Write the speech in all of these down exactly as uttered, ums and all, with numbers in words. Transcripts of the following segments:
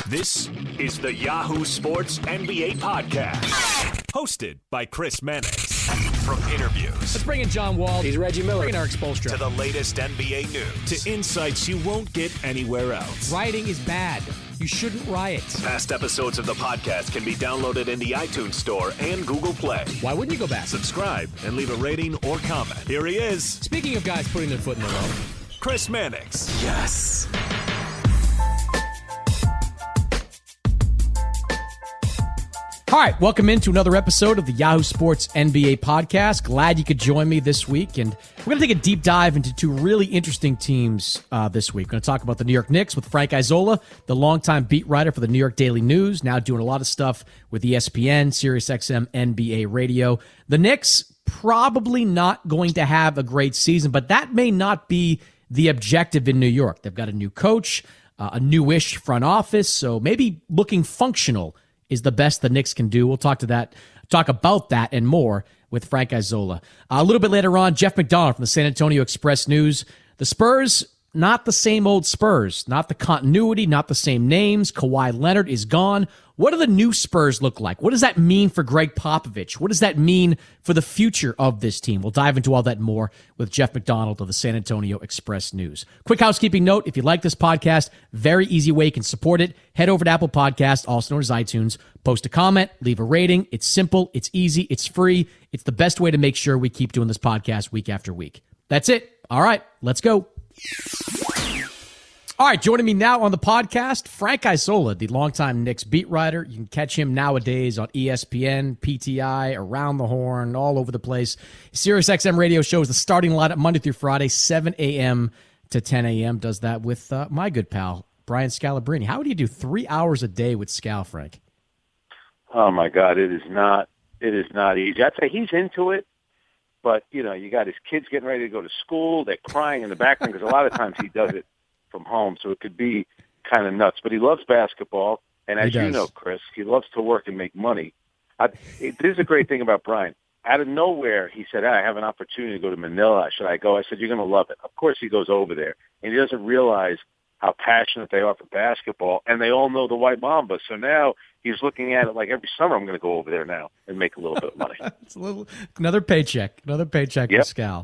This is the Yahoo Sports N B A Podcast, hosted by Chris Mannix. From interviews, let's bring in John Wall. He's Reggie Miller. Bring in Eric Spoelstra. To the latest N B A news, to insights you won't get anywhere else. Rioting is bad. You shouldn't riot. Past episodes of the podcast can be downloaded in the iTunes Store and Google Play. Why wouldn't you go back? Subscribe and leave a rating or comment. Here he is. Speaking of guys putting their foot in the road, Chris Mannix. Yes. All right, welcome into another episode of the Yahoo Sports N B A Podcast. Glad you could join me this week, and we're going to take a deep dive into two really interesting teams uh, this week. We're going to talk about the New York Knicks with Frank Isola, the longtime beat writer for the New York Daily News, now doing a lot of stuff with E S P N, SiriusXM, N B A Radio. The Knicks probably not going to have a great season, but that may not be the objective in New York. They've got a new coach, uh, a newish front office, so maybe looking functional is the best the Knicks can do. We'll talk to that, talk about that and more with Frank Isola. Uh, a little bit later on, Jeff McDonald from the San Antonio Express News. The Spurs, not the same old Spurs, not the continuity, not the same names. Kawhi Leonard is gone. What do the new Spurs look like? What does that mean for Greg Popovich? What does that mean for the future of this team? We'll dive into all that and more with Jeff McDonald of the San Antonio Express News. Quick housekeeping note, if you like this podcast, very easy way you can support it. Head over to Apple Podcasts, also known as iTunes. Post a comment, leave a rating. It's simple, it's easy, it's free. It's the best way to make sure we keep doing this podcast week after week. That's it. All right, let's go. All right, joining me now on the podcast, Frank Isola, the longtime Knicks beat writer. You can catch him nowadays on E S P N, P T I, Around the Horn, all over the place. SiriusXM radio shows the starting lineup Monday through Friday, seven a.m. to ten a.m. Does that with uh, my good pal, Brian Scalabrine. How do you do three hours a day with Scal, Frank? Oh, my God, it is not it is not easy. I'd say he's into it, but, you know, you got his kids getting ready to go to school. They're crying in the background because a lot of times he does it from home, so it could be kind of nuts. But he loves basketball, and as you know, Chris, he loves to work and make money. I, it, this is a great thing about Brian. Out of nowhere, he said, hey, I have an opportunity to go to Manila. Should I go? I said, you're going to love it. Of course he goes over there, and he doesn't realize how passionate they are for basketball, and they all know the White Mamba. So now he's looking at it like every summer I'm going to go over there now and make a little bit of money. It's a little another paycheck, another paycheck yep. for Scal.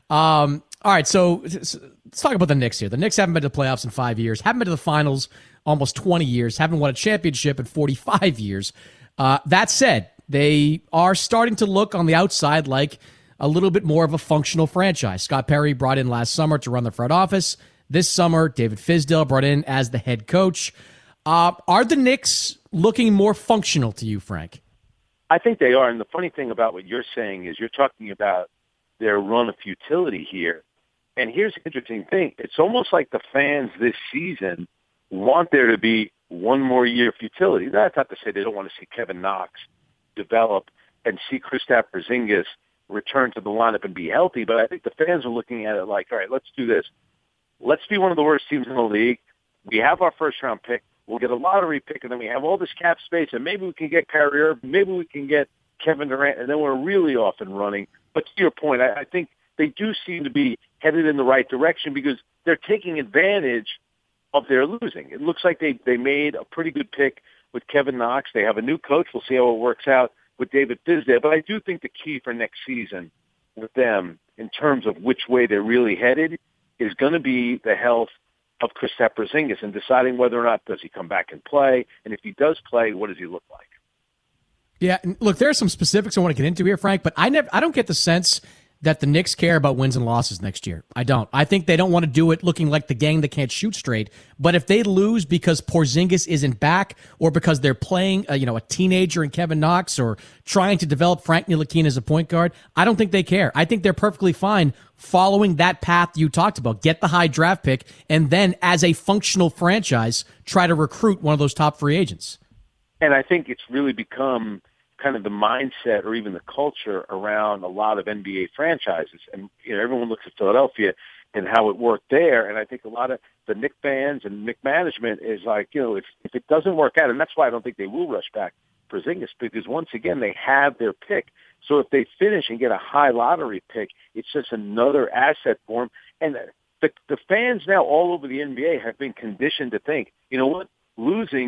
Um, all right, so, so let's talk about the Knicks here. The Knicks haven't been to the playoffs in five years, haven't been to the finals almost twenty years, haven't won a championship in forty-five years. Uh, that said, they are starting to look on the outside like a little bit more of a functional franchise. Scott Perry brought in last summer to run the front office. This summer, David Fizdale brought in as the head coach. Uh, are the Knicks looking more functional to you, Frank? I think they are. And the funny thing about what you're saying is you're talking about their run of futility here. And here's the interesting thing. It's almost like the fans this season want there to be one more year of futility. That's not to say they don't want to see Kevin Knox develop and see Kristaps Porzingis return to the lineup and be healthy. But I think the fans are looking at it like, all right, let's do this. Let's be one of the worst teams in the league. We have our first-round pick. We'll get a lottery pick, and then we have all this cap space, and maybe we can get Kyrie Irving, maybe we can get Kevin Durant, and then we're really off and running. But to your point, I, I think they do seem to be headed in the right direction because they're taking advantage of their losing. It looks like they, they made a pretty good pick with Kevin Knox. They have a new coach. We'll see how it works out with David Fizdale. But I do think the key for next season with them in terms of which way they're really headed is going to be the health of Kristaps Porzingis and deciding whether or not does he come back and play, and if he does play, what does he look like? Yeah, look, there are some specifics I want to get into here, Frank, but I never, I don't get the sense that the Knicks care about wins and losses next year. I don't. I think they don't want to do it looking like the gang that can't shoot straight. But if they lose because Porzingis isn't back or because they're playing a, you know, a teenager in Kevin Knox or trying to develop Frank Ntilikina as a point guard, I don't think they care. I think they're perfectly fine following that path you talked about. Get the high draft pick and then as a functional franchise, try to recruit one of those top free agents. And I think it's really become kind of the mindset or even the culture around a lot of N B A franchises. And, you know, everyone looks at Philadelphia and how it worked there. And I think a lot of the Knicks fans and Knicks management is like, you know, if, if it doesn't work out, and that's why I don't think they will rush back Porzingis, because once again, they have their pick. So if they finish and get a high lottery pick, it's just another asset for them. And the, the fans now all over the N B A have been conditioned to think, you know what, losing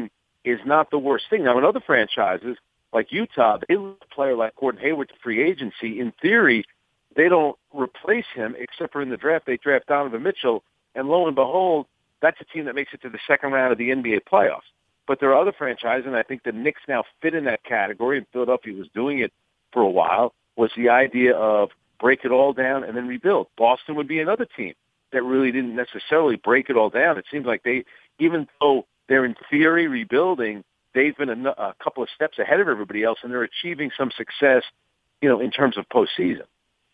is not the worst thing. Now, in other franchises, like Utah, they lose a player like Gordon Hayward to free agency. In theory, they don't replace him, except for in the draft, they draft Donovan Mitchell, and lo and behold, that's a team that makes it to the second round of the N B A playoffs. But there are other franchises, and I think the Knicks now fit in that category, and Philadelphia was doing it for a while, was the idea of break it all down and then rebuild. Boston would be another team that really didn't necessarily break it all down. It seems like they, even though they're in theory rebuilding, they've been a, a couple of steps ahead of everybody else, and they're achieving some success, you know, in terms of postseason.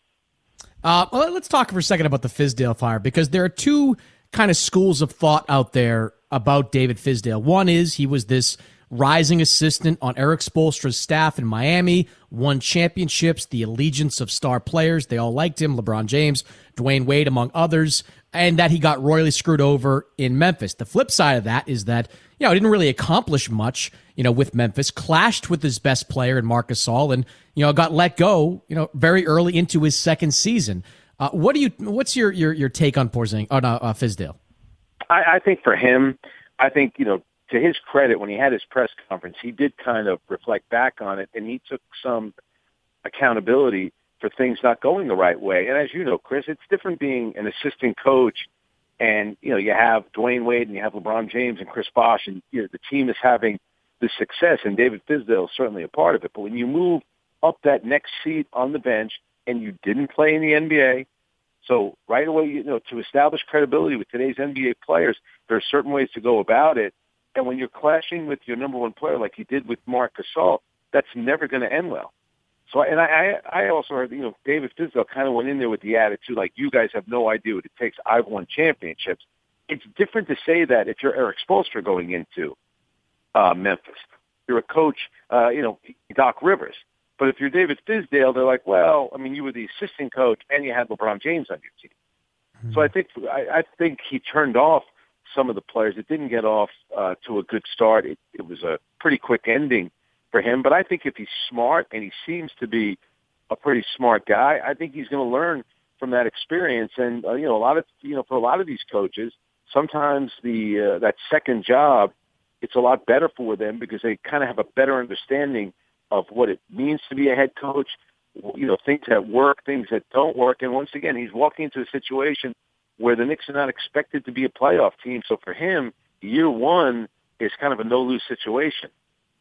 Uh, well, let's talk for a second about the Fizdale fire, because there are two kind of schools of thought out there about David Fizdale. One is he was this rising assistant on Eric Spoelstra's staff in Miami, won championships, the allegiance of star players. They all liked him, LeBron James, Dwayne Wade, among others, and that he got royally screwed over in Memphis. The flip side of that is that, you know, he didn't really accomplish much, you know, with Memphis, clashed with his best player in Marc Gasol, and, you know, got let go, you know, very early into his second season. Uh, what do you, what's your, your, your take on Porzingis, oh, no, uh, Fizdale? I, I think for him, I think, you know, to his credit, when he had his press conference, he did kind of reflect back on it, and he took some accountability for things not going the right way. And as you know, Chris, it's different being an assistant coach, and, you know, you have Dwayne Wade and you have LeBron James and Chris Bosh, and, you know, the team is having this success, and David Fizdale is certainly a part of it. But when you move up that next seat on the bench and you didn't play in the N B A, so right away, you know, to establish credibility with today's N B A players, there are certain ways to go about it. And when you're clashing with your number one player like you did with Marc Gasol, that's never going to end well. So, and I, I also heard, you know, David Fizdale kind of went in there with the attitude like, you guys have no idea what it takes. I've won championships. It's different to say that if you're Eric Spoelstra going into uh, Memphis. You're a coach, uh, you know, Doc Rivers. But if you're David Fizdale, they're like, well, I mean, you were the assistant coach and you had LeBron James on your team. Mm-hmm. So I think I, I think he turned off some of the players. It didn't get off uh, to a good start. It, it was a pretty quick ending for him. But I think if he's smart, and he seems to be a pretty smart guy, I think he's going to learn from that experience. And uh, you know, a lot of you know, for a lot of these coaches, sometimes the uh, that second job, it's a lot better for them because they kind of have a better understanding of what it means to be a head coach. You know, things that work, things that don't work. And once again, he's walking into a situation where the Knicks are not expected to be a playoff team. So for him, year one is kind of a no-lose situation.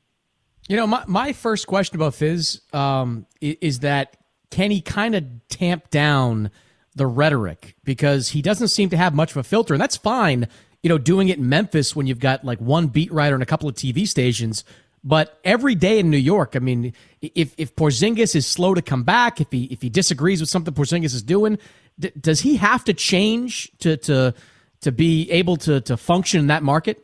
You know, my, my first question about Fizz um, is that can he kind of tamp down the rhetoric? Because he doesn't seem to have much of a filter, and that's fine, you know, doing it in Memphis when you've got like one beat writer and a couple of T V stations. But every day in New York, I mean, if if Porzingis is slow to come back, if he if he disagrees with something Porzingis is doing, d- does he have to change to to to be able to to function in that market?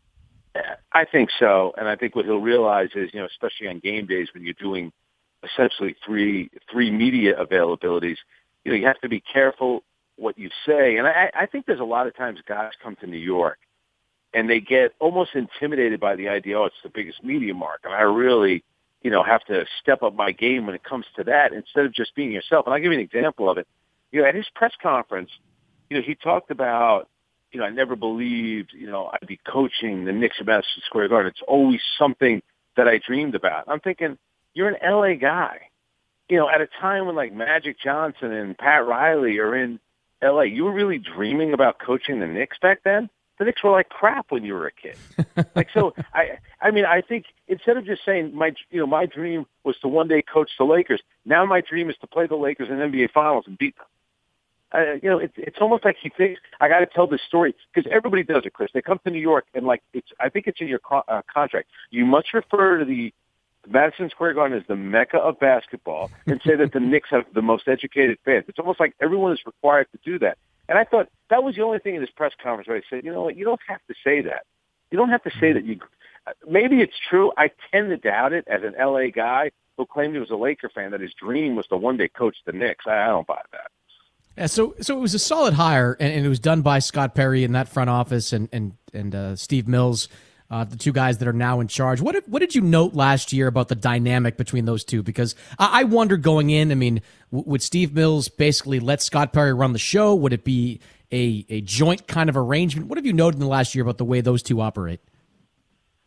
I think so, and I think what he'll realize is, you know, especially on game days when you're doing essentially three three media availabilities, you know, you have to be careful what you say. And I, I think there's a lot of times guys come to New York and they get almost intimidated by the idea, oh, it's the biggest media market, and I really, you know, have to step up my game when it comes to that instead of just being yourself. And I'll give you an example of it. You know, at his press conference, you know, he talked about, you know, I never believed, you know, I'd be coaching the Knicks at Madison Square Garden. It's always something that I dreamed about. I'm thinking, you're an L A guy. You know, at a time when like Magic Johnson and Pat Riley are in L A, you were really dreaming about coaching the Knicks back then? The Knicks were like crap when you were a kid. Like, so I, I mean, I think instead of just saying my, you know, my dream was to one day coach the Lakers, now my dream is to play the Lakers in N B A Finals and beat them. Uh, you know, it's it's almost like he thinks I got to tell this story because everybody does it, Chris. They come to New York and like it's. I think it's in your co- uh, contract. You must refer to the Madison Square Garden as the mecca of basketball and say that the Knicks have the most educated fans. It's almost like everyone is required to do that. And I thought that was the only thing in this press conference where I said, you know what, you don't have to say that. You don't have to say that. You maybe it's true. I tend to doubt it as an L A guy who claimed he was a Laker fan that his dream was to one day coach the Knicks. I, I don't buy that. Yeah, so so it was a solid hire, and, and it was done by Scott Perry in that front office, and and and uh, Steve Mills, uh, the two guys that are now in charge. What did, what did you note last year about the dynamic between those two? Because I, I wondered going in, I mean, w- would Steve Mills basically let Scott Perry run the show? Would it be a a joint kind of arrangement? What have you noted in the last year about the way those two operate?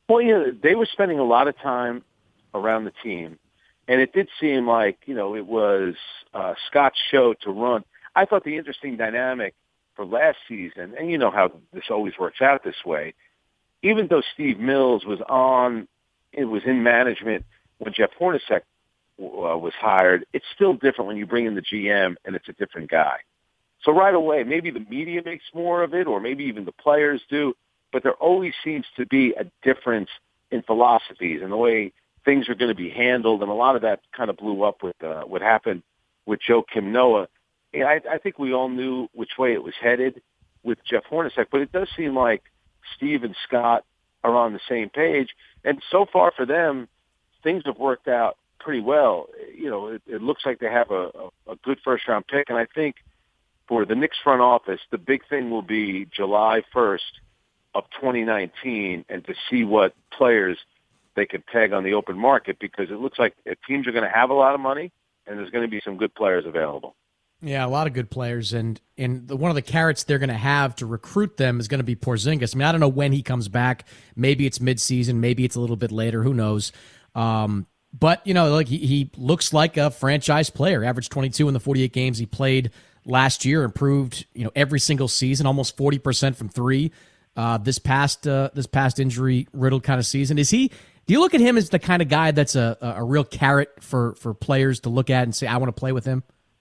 Well, yeah, they were spending a lot of time around the team, and it did seem like, you know, it was uh, Scott's show to run. I thought the interesting dynamic for last season, and you know how this always works out this way, even though Steve Mills was on, it was in management when Jeff Hornacek uh, was hired, it's still different when you bring in the G M and it's a different guy. So right away, maybe the media makes more of it, or maybe even the players do, but there always seems to be a difference in philosophies and the way things are going to be handled, and a lot of that kind of blew up with uh, what happened with Joakim Noah. And I, I think we all knew which way it was headed with Jeff Hornacek, but it does seem like Steve and Scott are on the same page, and so far for them, things have worked out pretty well. You know, it, it looks like they have a, a, a good first-round pick, and I think for the Knicks front office, the big thing will be July first of twenty nineteen, and to see what players they can peg on the open market, because it looks like teams are going to have a lot of money, and there's going to be some good players available. Yeah, a lot of good players, and and the, one of the carrots they're going to have to recruit them is going to be Porzingis. I mean, I don't know when he comes back. Maybe it's midseason. Maybe it's a little bit later. Who knows? Um, but, you know, like he, he looks like a franchise player. Averaged twenty-two in the forty-eight games he played last year. Improved, you know, every single season, almost forty percent from three. Uh, this past uh, this past injury riddled kind of season. Is he? Do you look at him as the kind of guy that's a a real carrot for for players to look at and say, I want to play with him?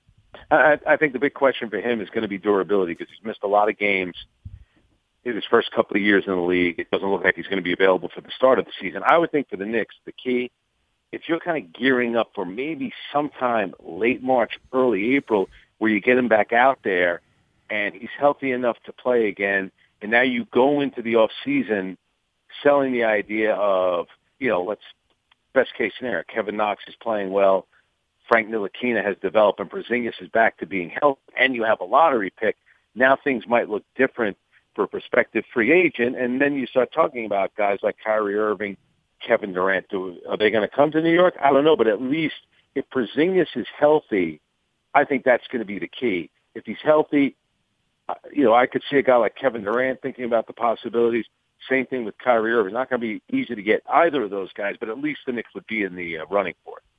I, I think the big question for him is going to be durability, because he's missed a lot of games in his first couple of years in the league. It doesn't look like he's going to be available for the start of the season. I would think for the Knicks, the key, if you're kind of gearing up for maybe sometime late March, early April, where you get him back out there and he's healthy enough to play again, and now you go into the off season selling the idea of, you know, let's best case scenario, Kevin Knox is playing well, Frank Ntilikina has developed, and Porzingis is back to being healthy, and you have a lottery pick. Now things might look different for a prospective free agent, and then you start talking about guys like Kyrie Irving, Kevin Durant. Do, are they going to come to New York? I don't know, but at least if Porzingis is healthy, I think that's going to be the key. If he's healthy, uh, you know, I could see a guy like Kevin Durant thinking about the possibilities. Same thing with Kyrie Irving. It's not going to be easy to get either of those guys, but at least the Knicks would be in the uh, running for it.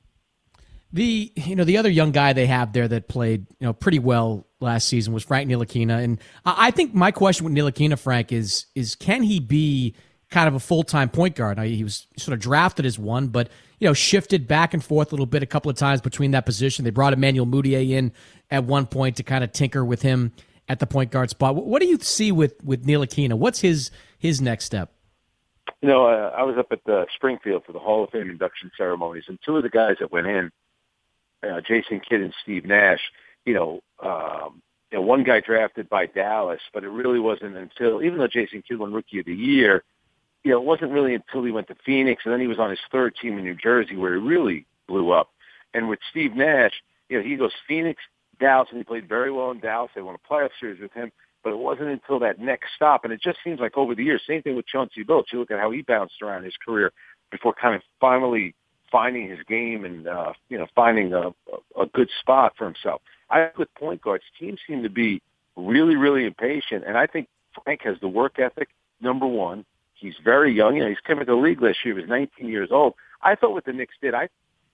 The you know the other young guy they have there that played you know pretty well last season was Frank Ntilikina, and I think my question with Ntilikina, Frank, is is can he be kind of a full time point guard? Now, he was sort of drafted as one, but you know shifted back and forth a little bit a couple of times between that position. They brought Emmanuel Mudiay in at one point to kind of tinker with him at the point guard spot. What do you see with with Ntilikina? What's his his next step? You know, uh, I was up at the Springfield for the Hall of Fame induction ceremonies, and two of the guys that went in, Uh, Jason Kidd and Steve Nash, you know, um, you know, one guy drafted by Dallas, but it really wasn't until, even though Jason Kidd won Rookie of the Year, you know, it wasn't really until he went to Phoenix, and then he was on his third team in New Jersey where he really blew up. And with Steve Nash, you know, he goes Phoenix, Dallas, and he played very well in Dallas. They won a playoff series with him, but it wasn't until that next stop, and it just seems like over the years, same thing with Chauncey Billups. You look at how he bounced around his career before kind of finally finding his game and, uh, you know, finding a, a good spot for himself. I think with point guards, teams seem to be really, really impatient, and I think Frank has the work ethic, number one. He's very young. You know, he's coming to the league last year. He was nineteen years old. I thought what the Knicks did, I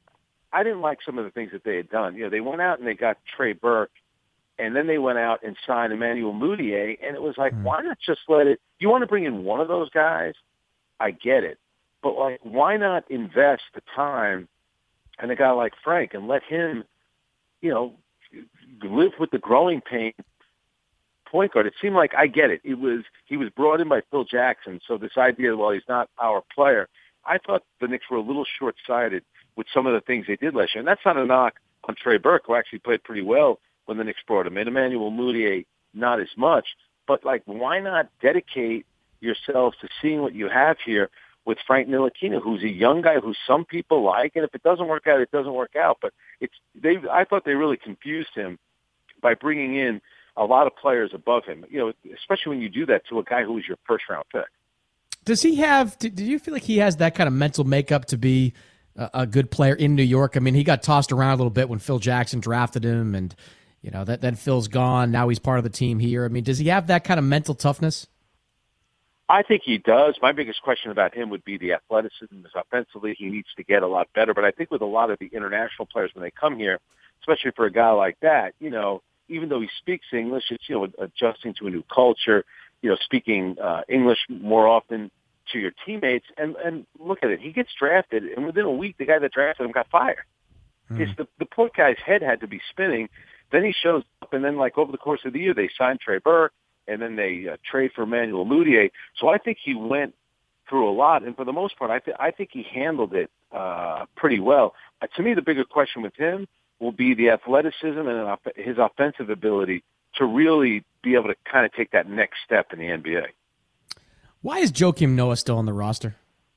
I didn't like some of the things that they had done. You know, they went out and they got Trey Burke, and then they went out and signed Emmanuel Mudiay, and it was like, mm. why not just let it – you want to bring in one of those guys? I get it. But, like, why not invest the time in a guy like Frank and let him, you know, live with the growing pain point guard? It seemed like, I get it. It was he was brought in by Phil Jackson, so this idea, well, he's not our player. I thought the Knicks were a little short-sighted with some of the things they did last year. And that's not a knock on Trey Burke, who actually played pretty well when the Knicks brought him in. Emmanuel Mudiay, not as much. But, like, why not dedicate yourselves to seeing what you have here with Frank Ntilikina, who's a young guy who some people like, and if it doesn't work out, it doesn't work out. But it's they. I thought they really confused him by bringing in a lot of players above him. You know, especially when you do that to a guy who was your first round pick. Does he have? Do, do you feel like he has that kind of mental makeup to be a, a good player in New York? I mean, he got tossed around a little bit when Phil Jackson drafted him, and you know that then Phil's gone. Now he's part of the team here. I mean, does he have that kind of mental toughness? I think he does. My biggest question about him would be the athleticism. Offensively, he needs to get a lot better. But I think with a lot of the international players when they come here, especially for a guy like that, you know, even though he speaks English, it's, you know, adjusting to a new culture, you know, speaking uh, English more often to your teammates. And, and look at it. He gets drafted, and within a week, the guy that drafted him got fired. Mm. It's the, the poor guy's head had to be spinning. Then he shows up, and then, like, over the course of the year, they signed Trey Burke, and then they uh, trade for Emmanuel Mudiay. So I think he went through a lot, and for the most part, I, th- I think he handled it uh, pretty well. Uh, to me, the bigger question with him will be the athleticism and his offensive ability to really be able to kind of take that next step in the N B A. Why is Joakim Noah still on the roster?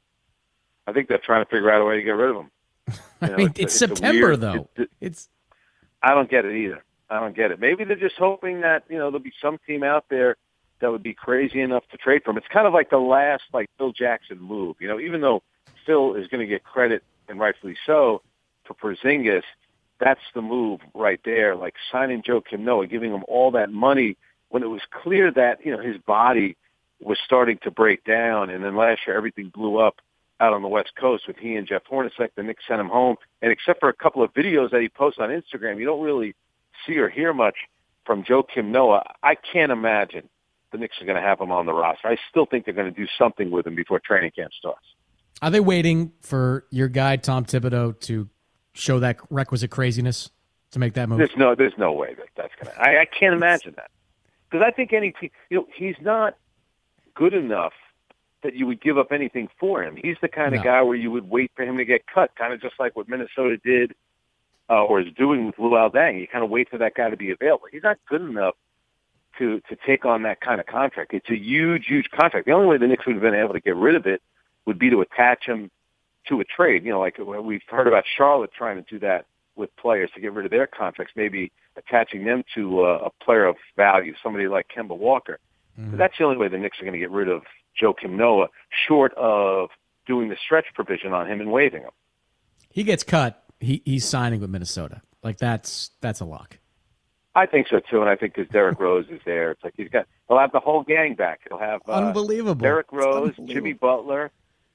I think they're trying to figure out a way to get rid of him. I know, mean, it's, it's, it's September, weird, though. It, it, it's. I don't get it either. I don't get it. Maybe they're just hoping that, you know, there'll be some team out there that would be crazy enough to trade for him. It's kind of like the last, like, Phil Jackson move. You know, even though Phil is going to get credit, and rightfully so, for Porzingis, that's the move right there, like signing Joakim Noah, giving him all that money when it was clear that, you know, his body was starting to break down. And then last year, everything blew up out on the West Coast with he and Jeff Hornacek. The Knicks sent him home. And except for a couple of videos that he posts on Instagram, you don't really see or hear much from Joakim Noah. I can't imagine the Knicks are going to have him on the roster. I still think they're going to do something with him before training camp starts. Are they waiting for your guy, Tom Thibodeau, to show that requisite craziness to make that move? There's no, there's no way that that's going to. I, I can't imagine that, because I think any team, you know, he's not good enough that you would give up anything for him. He's the kind of no. guy where you would wait for him to get cut, kind of just like what Minnesota did uh, or is doing with Luol Deng. You kind of wait for that guy to be available. He's not good enough to to take on that kind of contract. It's a huge, huge contract. The only way the Knicks would have been able to get rid of it would be to attach him to a trade. You know, like we've heard about Charlotte trying to do that with players to get rid of their contracts, maybe attaching them to a, a player of value, somebody like Kemba Walker. Mm-hmm. So that's the only way the Knicks are going to get rid of Joakim Noah, short of doing the stretch provision on him and waiving him. He gets cut, he, he's signing with Minnesota. Like, that's that's a lock. I think so, too, and I think because Derrick Rose is there, it's like he's got, he'll have the whole gang back. He'll have uh, unbelievable Derrick Rose, Jimmy Butler,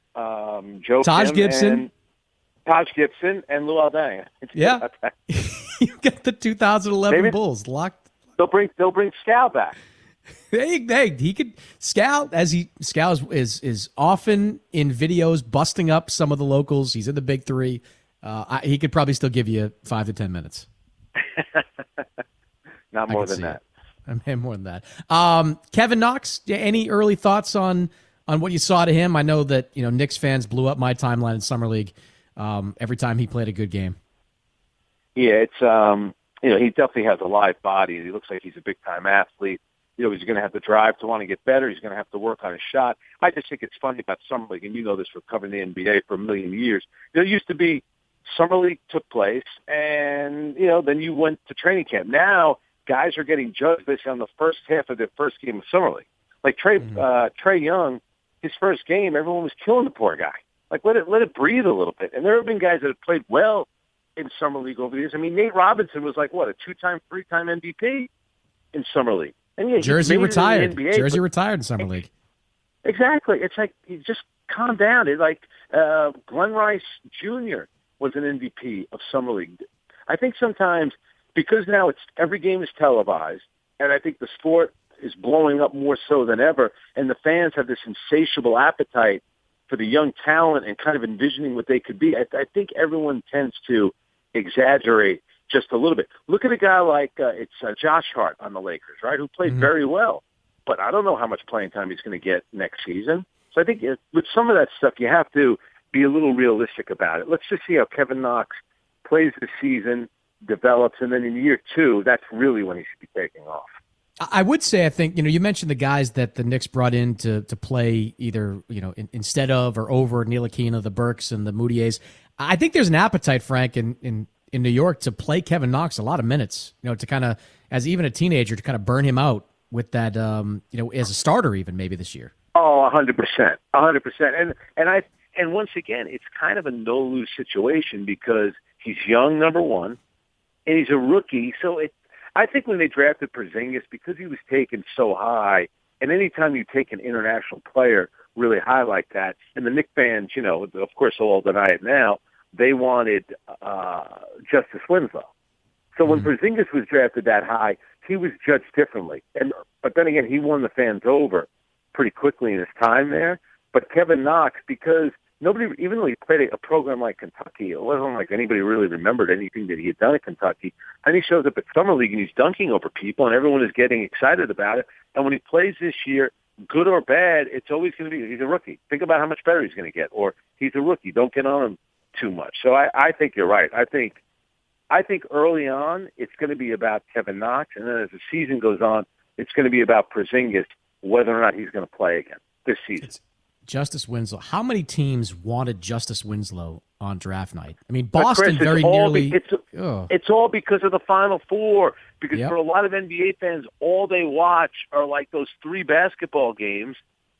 um, Joe Taj Kim Gibson, and Taj Gibson, and Luol Deng. Yeah, you get the two thousand eleven Maybe Bulls locked. They'll bring they'll bring Scal back. Hey, hey, he could Scal as he Scal is, is is often in videos busting up some of the locals. He's in the big three. Uh, I, he could probably still give you five to ten minutes. Not more than that. It. More than that. Um, Kevin Knox. Any early thoughts on? On what you saw to him? I know that, you know, Knicks fans blew up my timeline in Summer League um, every time he played a good game. Yeah, it's, um, you know, he definitely has a live body. He looks like he's a big-time athlete. You know, he's going to have the drive to want to get better. He's going to have to work on his shot. I just think it's funny about Summer League, and you know this for covering the N B A for a million years. You know, it used to be Summer League took place, and, you know, then you went to training camp. Now guys are getting judged based on the first half of their first game of Summer League. Like Trey, mm-hmm. uh, Trey Young, his first game, everyone was killing the poor guy. Like, let it let it breathe a little bit. And there have been guys that have played well in Summer League over the years. I mean, Nate Robinson was like, what, a two-time, three-time M V P in Summer League. And yeah, Jersey retired. In the N B A, Jersey but, retired in Summer League. Exactly. It's like, you just calm down. It's like uh, Glenn Rice Junior was an M V P of Summer League. I think sometimes, because now it's every game is televised, and I think the sport is blowing up more so than ever, and the fans have this insatiable appetite for the young talent and kind of envisioning what they could be. I, I think everyone tends to exaggerate just a little bit. Look at a guy like uh, it's uh, Josh Hart on the Lakers, right, who played mm-hmm. very well, but I don't know how much playing time he's going to get next season. So I think it, with some of that stuff, you have to be a little realistic about it. Let's just see how Kevin Knox plays this season, develops, and then in year two, that's really when he should be taking off. I would say, I think, you know, you mentioned the guys that the Knicks brought in to to play either, you know, in, instead of or over Ntilikina, the Burks and the Mudiays. I think there's an appetite, Frank, in, in, in New York to play Kevin Knox a lot of minutes, you know, to kind of, as even a teenager, to kind of burn him out with that, um, you know, as a starter even maybe this year. Oh, one hundred percent. one hundred percent. And, and, I, and once again, it's kind of a no-lose situation because he's young, number one, and he's a rookie, so it, I think when they drafted Porzingis, because he was taken so high, And anytime you take an international player really high like that, and the Knicks fans, you know, of course, they'll all deny it now, they wanted uh, Justice Winslow. So when Mm-hmm. Porzingis was drafted that high, he was judged differently. And but then again, he won the fans over pretty quickly in his time there. But Kevin Knox, because nobody, even though he played a program like Kentucky, it wasn't like anybody really remembered anything that he had done at Kentucky. And he shows up at Summer League and he's dunking over people, and everyone is getting excited about it. And when he plays this year, good or bad, it's always going to be, he's a rookie. Think about how much better he's going to get. Or he's a rookie. Don't get on him too much. So I, I think you're right. I think I think early on it's going to be about Kevin Knox, and then as the season goes on, it's going to be about Porzingis, whether or not he's going to play again this season. It's Justice Winslow. How many teams wanted Justice Winslow on draft night? I mean, Boston Chris, very all nearly. Be, it's, oh. it's all because of the Final Four. Because Yep. for a lot of N B A fans, all they watch are like those three basketball games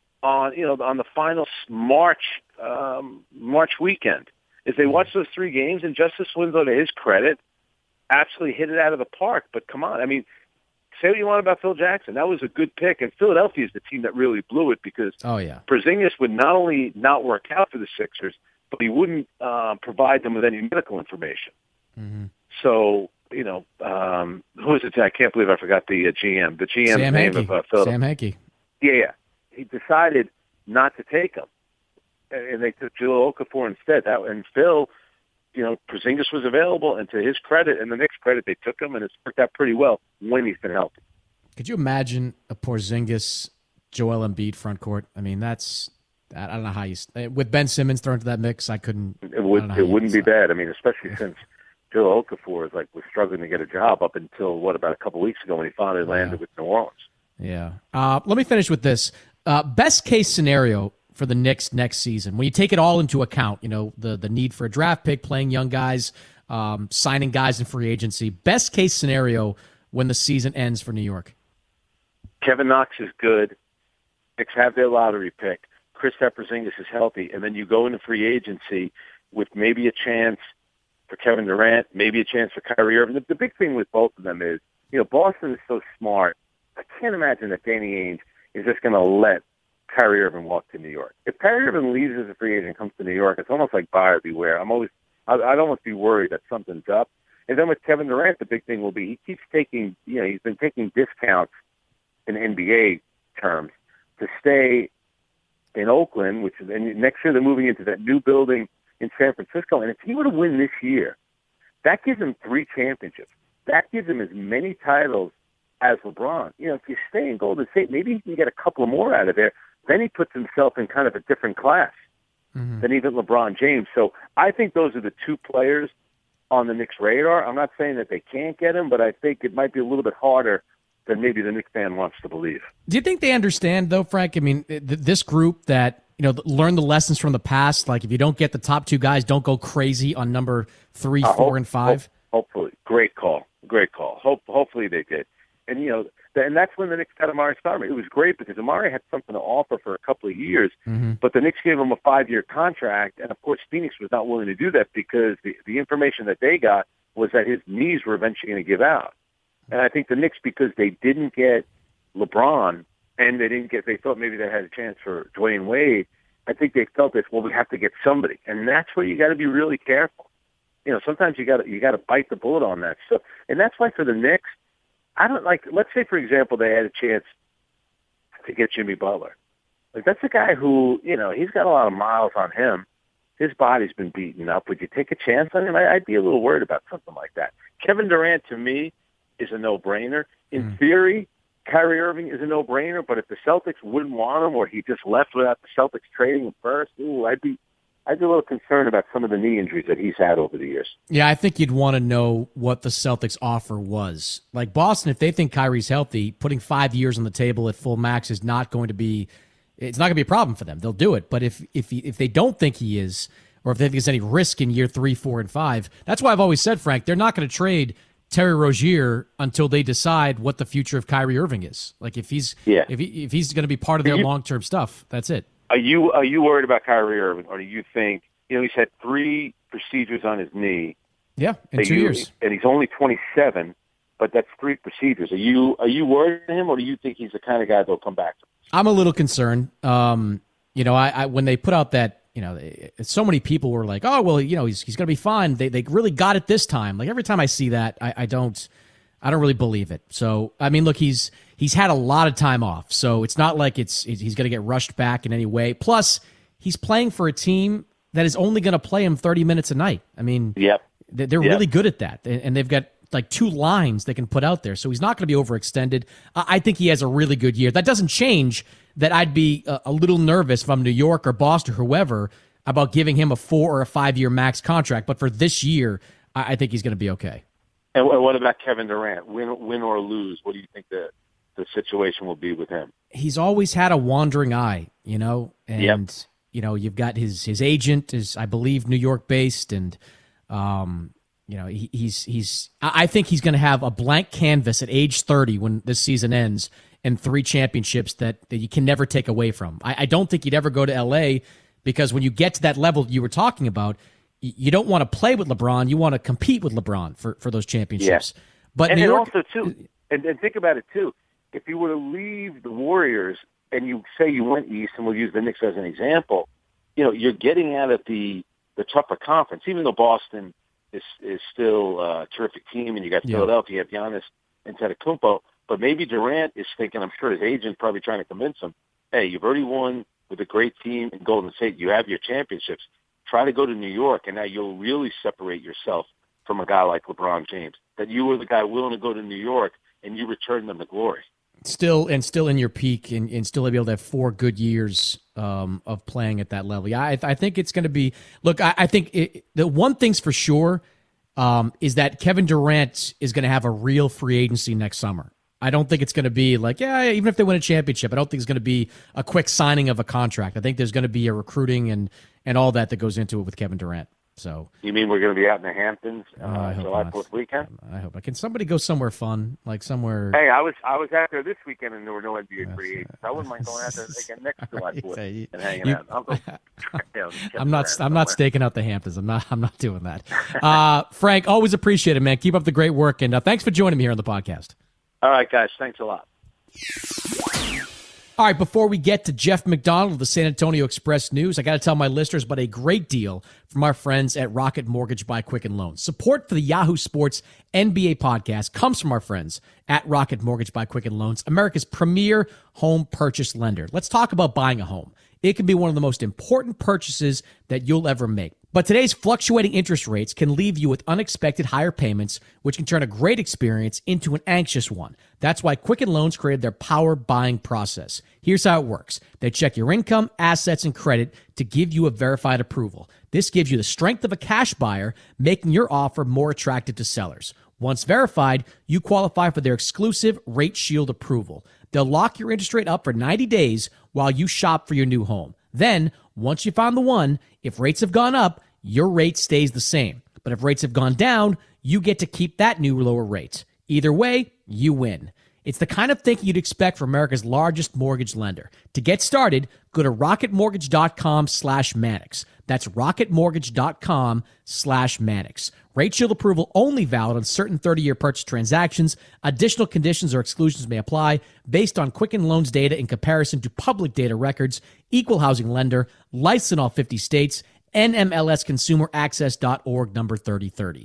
on you know on the final March um, March weekend. If they watch those three games, and Justice Winslow, to his credit, absolutely hit it out of the park. But come on, I mean, say what you want about Phil Jackson. That was a good pick, and Philadelphia is the team that really blew it because Oh, yeah. Porzingis would not only not work out for the Sixers, but he wouldn't uh, provide them with any medical information. Mm-hmm. So, you know, um, who is it? I can't believe I forgot the uh, G M. The G M Sam name Hinkie. of uh, Philadelphia. Sam Hinkie. Yeah, yeah. He decided not to take him, and and they took Jahlil Okafor instead. That and Phil, you know, Porzingis was available, and to his credit and the Knicks' credit, they took him, and it's worked out pretty well when he's been healthy. Could you imagine a Porzingis, Joel Embiid front court? I mean, that's I don't know how you with Ben Simmons thrown into that mix. I couldn't. It would. I It wouldn't be decide. bad. I mean, especially since Jahlil Okafor is like was struggling to get a job up until what about a couple weeks ago when he finally landed Yeah. with New Orleans. Yeah. Uh, let me finish with this. Uh, best case scenario for the Knicks next season, when you take it all into account, you know, the the need for a draft pick, playing young guys, um, signing guys in free agency. Best case scenario when the season ends for New York. Kevin Knox is good. Knicks have their lottery pick. Kristaps Porzingis is healthy, and then you go into free agency with maybe a chance for Kevin Durant, maybe a chance for Kyrie Irving. The, the big thing with both of them is, you know, Boston is so smart. I can't imagine that Danny Ainge is just going to let Kyrie Irving walk to New York. If Kyrie Irving leaves as a free agent and comes to New York, it's almost like buyer beware. I'm always, I'd, I'd almost be worried that something's up. And then with Kevin Durant, the big thing will be he keeps taking, you know, he's been taking discounts in N B A terms to stay in Oakland, which is, and next year they're moving into that new building in San Francisco. And if he were to win this year, that gives him three championships. That gives him as many titles as LeBron. You know, if you stay in Golden State, maybe he can get a couple more out of there. Then he puts himself in kind of a different class mm-hmm. than even LeBron James. So I think those are the two players on the Knicks' radar. I'm not saying that they can't get him, but I think it might be a little bit harder than maybe the Knicks fan wants to believe. Do you think they understand, though, Frank? I mean, th- this group that, you know, learn the lessons from the past, like if you don't get the top two guys, don't go crazy on number three, uh, four, hope, and five? Hope, hopefully. Great call. Great call. Hope, hopefully they did. And, you know, and that's when the Knicks got Amari Stoudemire. It was great because Amari had something to offer for a couple of years, mm-hmm. but the Knicks gave him a five-year contract, and, of course, Phoenix was not willing to do that because the, the information that they got was that his knees were eventually going to give out. And I think the Knicks, because they didn't get LeBron and they didn't get, they thought maybe they had a chance for Dwayne Wade, I think they felt this, well, we have to get somebody. And that's where you got to be really careful. You know, sometimes you got to, you got to bite the bullet on that stuff. And that's why for the Knicks, I don't like, let's say, for example, they had a chance to get Jimmy Butler. Like, that's a guy who, you know, he's got a lot of miles on him. His body's been beaten up. Would you take a chance on him? I, I'd be a little worried about something like that. Kevin Durant, to me, is a no-brainer. In mm. theory, Kyrie Irving is a no-brainer, but if the Celtics wouldn't want him or he just left without the Celtics trading him first, ooh, I'd be I'd be a little concerned about some of the knee injuries that he's had over the years. Yeah, I think you'd want to know what the Celtics offer was. Like Boston, if they think Kyrie's healthy, putting five years on the table at full max is not going to be it's not going to be a problem for them. They'll do it. But if if he, if they don't think he is, or if they think there's any risk in year three, four, and five, that's why I've always said, Frank, they're not going to trade Terry Rozier until they decide what the future of Kyrie Irving is. Like if he's yeah. if he, if he's going to be part of their long term stuff, that's it. Are you are you worried about Kyrie Irving, or do you think, you know, he's had three procedures on his knee? Yeah, in two you, years, and he's only twenty-seven, but that's three procedures. Are you are you worried about him, or do you think he's the kind of guy that'll come back? I'm a little concerned. Um, you know, I, I when they put out that, you know, so many people were like, oh, well, you know, he's he's going to be fine. They they really got it this time. Like every time I see that, I, I don't I don't really believe it. So, I mean, look, he's he's had a lot of time off. So it's not like it's he's going to get rushed back in any way. Plus, he's playing for a team that is only going to play him thirty minutes a night. I mean, yep. they're yep. really good at that. And they've got like two lines they can put out there. So he's not going to be overextended. I think he has a really good year. That doesn't change that I'd be a, a little nervous if I'm New York or Boston or whoever about giving him a four or a five-year max contract. But for this year, I, I think he's going to be okay. And what about Kevin Durant? Win, win or lose, what do you think the, the situation will be with him? He's always had a wandering eye, you know, and, yep. you know, you've got his, his agent is, I believe, New York based. And, um, you know, he, he's, he's, I think he's going to have a blank canvas at age thirty when this season ends and three championships that, that you can never take away from. I, I don't think he'd ever go to L A because when you get to that level you were talking about, you don't want to play with LeBron. You want to compete with LeBron for, for those championships. Yeah. But and, New and York, also, too, and, and think about it, too. If you were to leave the Warriors and you say you went east, and we'll use the Knicks as an example, you know, you're getting out of the, the tougher conference, even though Boston is is still a terrific team, and you got Philadelphia, you have Giannis and Antetokounmpo. But maybe Durant is thinking, I'm sure his agent probably trying to convince him, hey, you've already won with a great team in Golden State. You have your championships. Try to go to New York, and now you'll really separate yourself from a guy like LeBron James, that you were the guy willing to go to New York, and you returned them to glory. Still and still in your peak, and, and still be able to have four good years um, of playing at that level. Yeah, I, I think it's going to be. Look, I, I think it, the one thing's for sure um, is that Kevin Durant is going to have a real free agency next summer. I don't think it's going to be like, yeah, even if they win a championship, I don't think it's going to be a quick signing of a contract. I think there's going to be a recruiting and and all that that goes into it with Kevin Durant. So you mean we're going to be out in the Hamptons uh, uh, July fourth weekend? I hope. Can somebody go somewhere fun, like somewhere? Hey, I was I was out there this weekend, and there were no N B A free agents. I wouldn't mind going out there again next July fourth and hanging you, out. I'll go down I'm not. I'm not staking out the Hamptons. I'm not. I'm not doing that. Uh, Frank, always appreciate it, man. Keep up the great work, and uh, thanks for joining me here on the podcast. All right, guys. Thanks a lot. All right, before we get to Jeff McDonald of the San Antonio Express News, I got to tell my listeners about a great deal from our friends at Rocket Mortgage by Quicken Loans. Support for the Yahoo Sports N B A podcast comes from our friends at Rocket Mortgage by Quicken Loans, America's premier home purchase lender. Let's talk about buying a home. It can be one of the most important purchases that you'll ever make. But today's fluctuating interest rates can leave you with unexpected higher payments, which can turn a great experience into an anxious one. That's why Quicken Loans created their power buying process. Here's how it works. They check your income, assets, and credit to give you a verified approval. This gives you the strength of a cash buyer, making your offer more attractive to sellers. Once verified, you qualify for their exclusive Rate Shield approval. They'll lock your interest rate up for ninety days while you shop for your new home. Then, once you found the one, if rates have gone up, your rate stays the same. But if rates have gone down, you get to keep that new lower rate. Either way, you win. It's the kind of thinking you'd expect from America's largest mortgage lender. To get started, go to rocketmortgage.com slash Mannix. That's rocketmortgage.com slash Mannix. Rate Shield approval only valid on certain thirty-year purchase transactions. Additional conditions or exclusions may apply based on Quicken Loans data in comparison to public data records. Equal housing lender, licensed in all fifty states, N M L S consumer access dot org, number thirty thirty.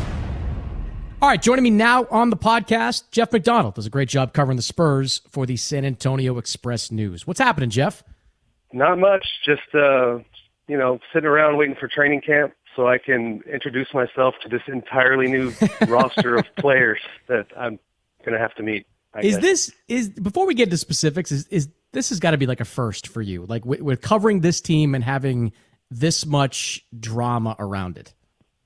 All right, joining me now on the podcast, Jeff McDonald does a great job covering the Spurs for the San Antonio Express News. What's happening, Jeff? Not much. Just, uh, you know, sitting around waiting for training camp so I can introduce myself to this entirely new roster of players that I'm going to have to meet. I is guess. this, is before we get to specifics, is, is this has got to be like a first for you, like with, with covering this team and having this much drama around it?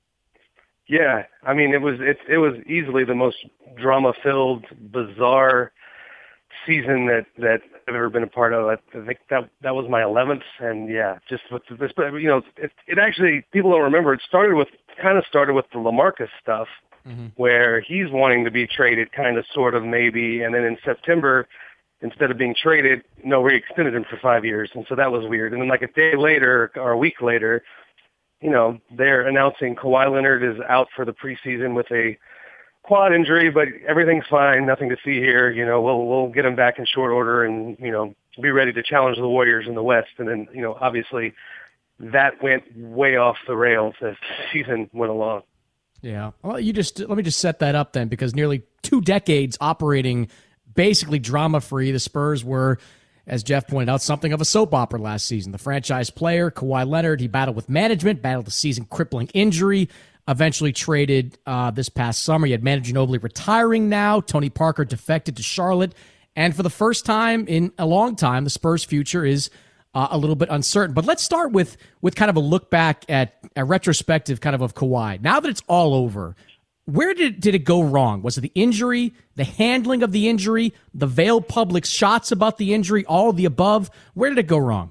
Yeah, I mean, it was it, it was easily the most drama-filled, bizarre season that, that I've ever been a part of. I think that that was my eleventh, and yeah, just with this, but you know, it, it actually, people don't remember, it started with, kind of started with the LaMarcus stuff, mm-hmm. where he's wanting to be traded, kind of, sort of, maybe, and then in September, instead of being traded, no, we extended him for five years, and so that was weird. And then like a day later, or a week later, you know, they're announcing Kawhi Leonard is out for the preseason with a quad injury, but everything's fine, nothing to see here. You know, we'll we'll get him back in short order, and you know, be ready to challenge the Warriors in the West. And then, you know, obviously that went way off the rails as the season went along. Yeah. Well, you just let me just set that up then, because nearly two decades operating basically drama-free, the Spurs were, as Jeff pointed out, something of a soap opera last season. The franchise player, Kawhi Leonard, he battled with management, battled a season-crippling injury, eventually traded uh, this past summer. You had Manu Ginobili retiring now. Tony Parker defected to Charlotte. And for the first time in a long time, the Spurs' future is uh, a little bit uncertain. But let's start with with kind of a look back at a retrospective kind of of Kawhi. Now that it's all over, where did, did it go wrong? Was it the injury, the handling of the injury, the veiled public shots about the injury, all of the above? Where did it go wrong?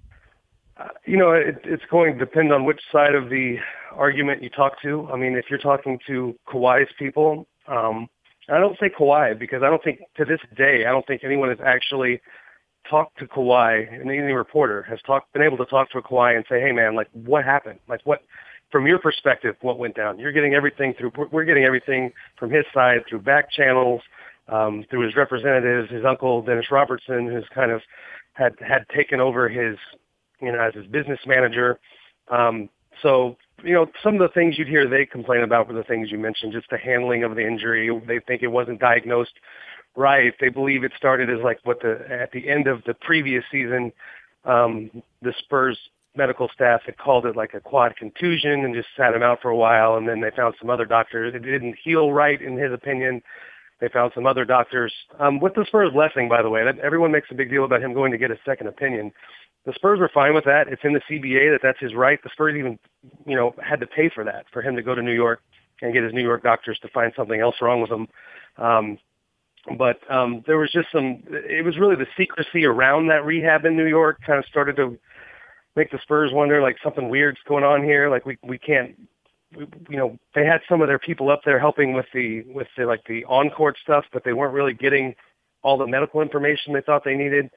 Uh, you know, it, it's going to depend on which side of the argument you talk to. I mean, if you're talking to Kawhi's people, um, I don't say Kawhi because I don't think to this day, I don't think anyone has actually talked to Kawhi, and any reporter has talked, been able to talk to Kawhi and say, hey man, like what happened? Like what, from your perspective, what went down? You're getting everything through, we're getting everything from his side through back channels, um, through his representatives, his uncle, Dennis Robertson, who's kind of had, had taken over his, you know, as his business manager. Um, so, you know, some of the things you'd hear they complain about were the things you mentioned, just the handling of the injury. They think it wasn't diagnosed right. They believe it started as like what the, at the end of the previous season, um, the Spurs medical staff had called it like a quad contusion and just sat him out for a while. And then they found some other doctors. It didn't heal right, in his opinion. They found some other doctors. Um, with the Spurs blessing, by the way, that everyone makes a big deal about him going to get a second opinion. The Spurs were fine with that. It's in the C B A that that's his right. The Spurs even, you know, had to pay for that, for him to go to New York and get his New York doctors to find something else wrong with him. Um, but um, there was just some, it was really the secrecy around that rehab in New York kind of started to make the Spurs wonder, like, something weird's going on here. Like, we, we can't, we, you know, they had some of their people up there helping with the, with the, like, the on-court stuff, but they weren't really getting all the medical information they thought they needed.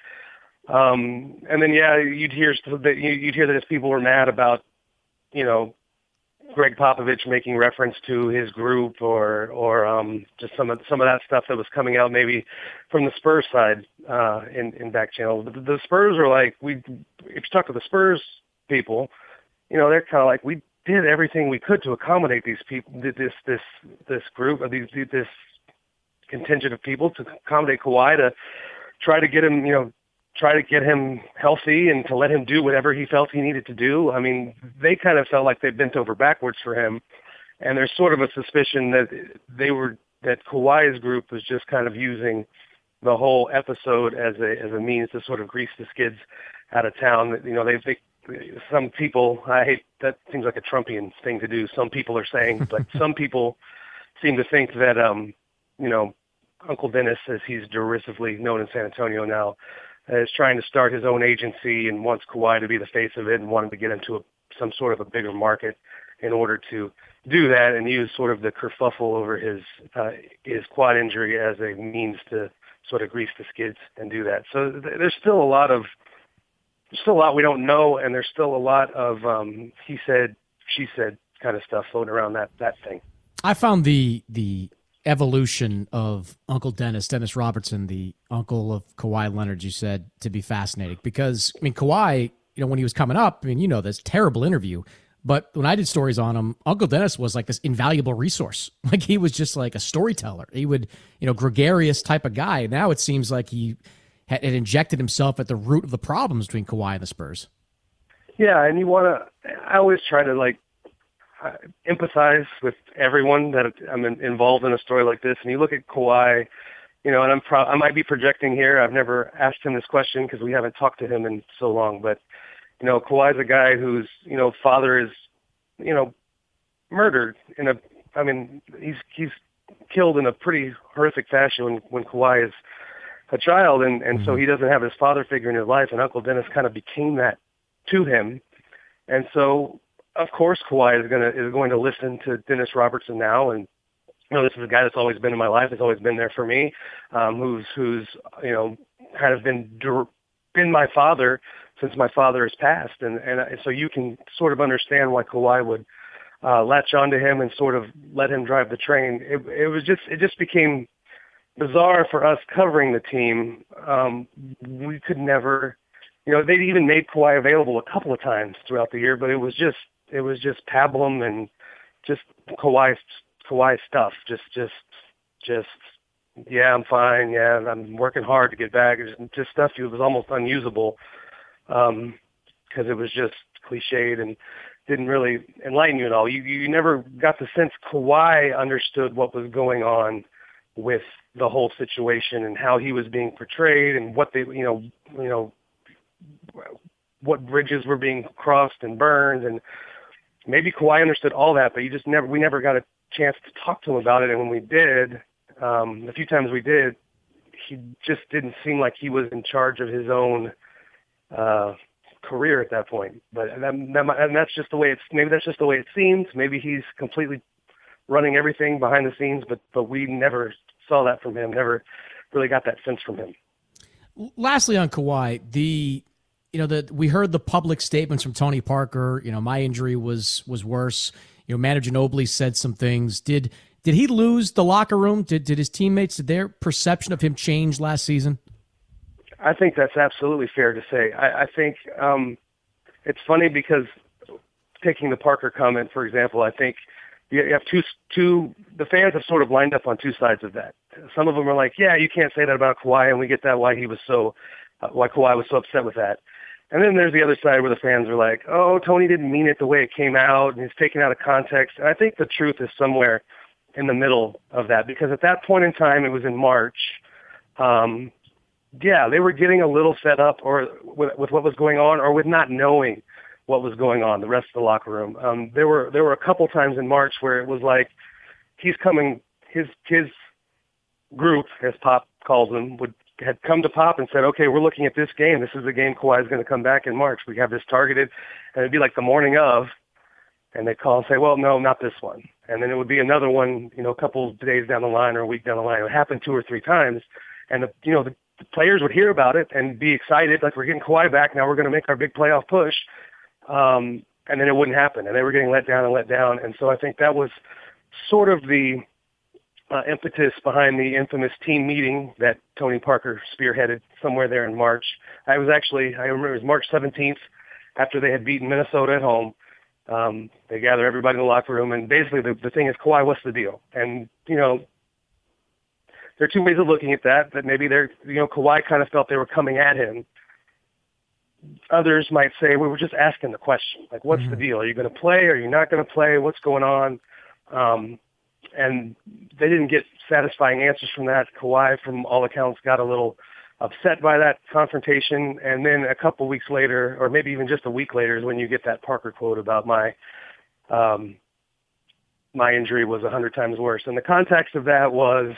Um, and then, yeah, you'd hear that you'd hear that his people were mad about, you know, Greg Popovich making reference to his group, or, or um, just some of some of that stuff that was coming out maybe from the Spurs side uh, in in back channel. The, the Spurs are like, we if you talk to the Spurs people, you know, they're kind of like, we did everything we could to accommodate these people, this this this group of these this contingent of people to accommodate Kawhi, to try to get him, you know. try to get him healthy and to let him do whatever he felt he needed to do. I mean, they kind of felt like they bent over backwards for him. And there's sort of a suspicion that they were, that Kawhi's group was just kind of using the whole episode as a, as a means to sort of grease the skids out of town. You know, they think some people, I hate, that seems like a Trumpian thing to do. Some people are saying, but some people seem to think that, um, you know, Uncle Dennis, as he's derisively known in San Antonio now, is trying to start his own agency and wants Kawhi to be the face of it and wanted to get into a, some sort of a bigger market in order to do that and use sort of the kerfuffle over his uh, his quad injury as a means to sort of grease the skids and do that. So th- there's still a lot of there's still a lot we don't know, and there's still a lot of um, he said, she said kind of stuff floating around that that thing. I found the the evolution of Uncle Dennis, Dennis Robertson, the uncle of Kawhi Leonard, you said, to be fascinating because, I mean, Kawhi, you know, when he was coming up, I mean, you know, this terrible interview, but when I did stories on him, Uncle Dennis was like this invaluable resource. Like he was just like a storyteller. He would, you know, gregarious type of guy. Now it seems like he had, had injected himself at the root of the problems between Kawhi and the Spurs. Yeah. And you want to, I always try to like, Uh, empathize with everyone that I'm in, involved in a story like this. And you look at Kawhi, you know, and I'm pro- I might be projecting here. I've never asked him this question because we haven't talked to him in so long. But, you know, Kawhi's a guy whose, you know, father is, you know, murdered in a, I mean, he's he's killed in a pretty horrific fashion when, when Kawhi is a child. And, and mm-hmm. so he doesn't have his father figure in his life. And Uncle Dennis kind of became that to him. And so, of course, Kawhi is going to is going to listen to Dennis Robertson now, and you know this is a guy that's always been in my life, has always been there for me, um, who's who's you know kind of been been my father since my father has passed, and and so you can sort of understand why Kawhi would uh, latch onto him and sort of let him drive the train. It, it was just it just became bizarre for us covering the team. Um, we could never, you know, they'd even made Kawhi available a couple of times throughout the year, but it was just, it was just pablum and just Kawhi, Kawhi stuff. Just, just, just, yeah, I'm fine. Yeah, I'm working hard to get back. It was just stuff that was almost unusable um, because it was just cliched and didn't really enlighten you at all. You, you never got the sense Kawhi understood what was going on with the whole situation and how he was being portrayed and what they, you know, you know, what bridges were being crossed and burned. And maybe Kawhi understood all that, but you just never, we never got a chance to talk to him about it. And when we did, um, the few times we did, he just didn't seem like he was in charge of his own uh, career at that point. But that, that, and that's just the way it's, maybe that's just the way it seems. Maybe he's completely running everything behind the scenes, but, but we never saw that from him, never really got that sense from him. Lastly on Kawhi, the, you know, the, we heard the public statements from Tony Parker, you know, my injury was, was worse. You know, Manu Ginobili said some things. Did, did he lose the locker room? Did, did his teammates, did their perception of him change last season? I think that's absolutely fair to say. I, I think um, it's funny because taking the Parker comment, for example, I think you have two, two, the fans have sort of lined up on two sides of that. Some of them are like, yeah, you can't say that about Kawhi, and we get that why he was so, uh, why Kawhi was so upset with that. And then there's the other side where the fans are like, oh, Tony didn't mean it the way it came out, and he's taken out of context. And I think the truth is somewhere in the middle of that, because at that point in time, it was in March. Um, yeah, they were getting a little fed up or with, with what was going on, or with not knowing what was going on, the rest of the locker room. Um, there were there were a couple times in March where it was like he's coming, his his group, as Pop calls them, would had come to Pop and said, okay, we're looking at this game. This is the game Kawhi is going to come back in March. We have this targeted, and it'd be like the morning of, and they'd call and say, well, no, not this one. And then it would be another one, you know, a couple of days down the line or a week down the line. It would happen two or three times, and the, you know, the, the players would hear about it and be excited, like we're getting Kawhi back. Now we're going to make our big playoff push. Um, and then it wouldn't happen, and they were getting let down and let down. And so I think that was sort of the uh, impetus behind the infamous team meeting that Tony Parker spearheaded somewhere there in March. I was actually, I remember it was March seventeenth after they had beaten Minnesota at home. Um, they gather everybody in the locker room, and basically the, the thing is, Kawhi, what's the deal? And, you know, there are two ways of looking at that, that maybe they're, you know, Kawhi kind of felt they were coming at him. Others might say, we were just asking the question, like, what's mm-hmm. the deal? Are you going to play? Are you not going to play? What's going on? Um, and they didn't get satisfying answers from that. Kawhi, from all accounts, got a little upset by that confrontation. And then a couple weeks later, or maybe even just a week later, is when you get that Parker quote about my um, my injury was a hundred times worse. And the context of that was,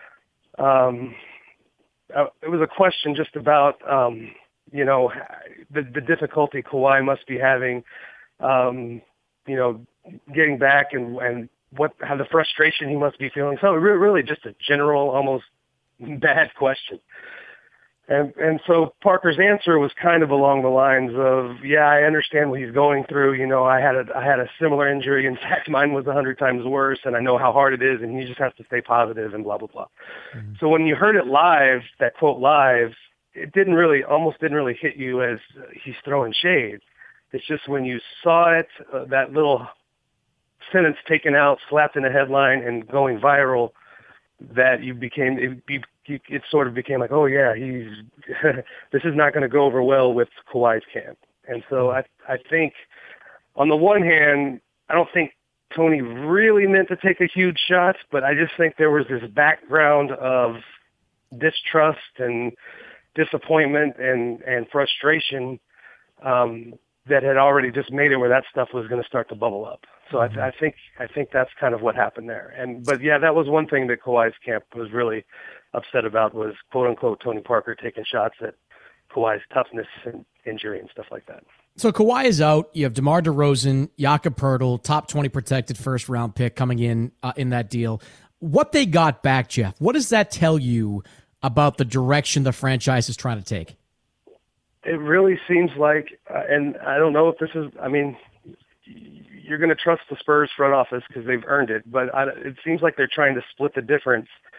um, uh, it was a question just about, um, you know, the, the difficulty Kawhi must be having, um, you know, getting back and, and what, how the frustration he must be feeling. So re- really just a general, almost bad question. And, and so Parker's answer was kind of along the lines of, yeah, I understand what he's going through. You know, I had a, I had a similar injury. In fact, mine was a hundred times worse, and I know how hard it is, and you just have to stay positive and blah, blah, blah. Mm-hmm. So when you heard it live, that quote live, it didn't really, almost didn't really hit you as uh, he's throwing shade. It's just when you saw it, uh, that little sentence taken out, slapped in a headline and going viral, that you became, it, be, it sort of became like, oh yeah, he's, this is not going to go over well with Kawhi's camp. And so I, I think on the one hand, I don't think Tony really meant to take a huge shot, but I just think there was this background of distrust and disappointment and, and frustration um, that had already just made it where that stuff was going to start to bubble up. So mm-hmm. I, I think I think that's kind of what happened there. And but yeah, that was one thing that Kawhi's camp was really upset about, was quote unquote Tony Parker taking shots at Kawhi's toughness and injury and stuff like that. So Kawhi is out. You have DeMar DeRozan, Jakob Poeltl, top twenty protected first round pick coming in uh, in that deal. What they got back, Jeff, what does that tell you about the direction the franchise is trying to take? It really seems like, uh, and I don't know if this is, I mean, you're going to trust the Spurs front office because they've earned it, but I, it seems like they're trying to split the difference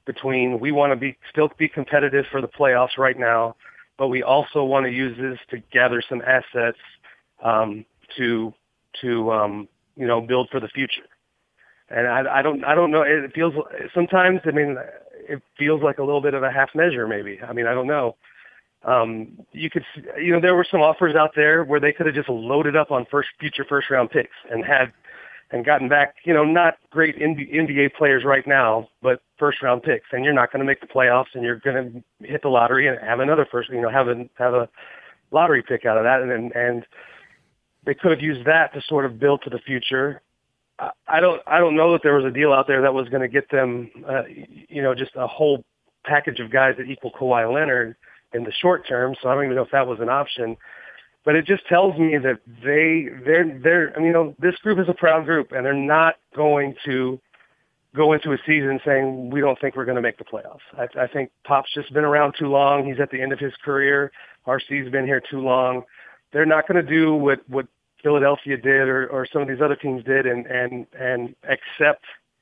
between we want to be still be competitive for the playoffs right now, but we also want to use this to gather some assets um, to to um, you know build for the future. And I, I don't I don't know. It feels sometimes. I mean, it feels like a little bit of a half measure, maybe. I mean, I don't know. Um, you could, you know, there were some offers out there where they could have just loaded up on first future first round picks and had and gotten back, you know, not great N B A players right now, but first round picks. And you're not going to make the playoffs, and you're going to hit the lottery and have another first, you know, have a have a lottery pick out of that. And and they could have used that to sort of build to the future. I, I don't I don't know that there was a deal out there that was going to get them, uh, you know, just a whole package of guys that equal Kawhi Leonard in the short term, so I don't even know if that was an option. But it just tells me that they, they're, they're, I mean, you know, this group is a proud group, and they're not going to go into a season saying, we don't think we're going to make the playoffs. I, I think Pop's just been around too long. He's at the end of his career. R C's been here too long. They're not going to do what, what Philadelphia did or, or some of these other teams did and, and, and accept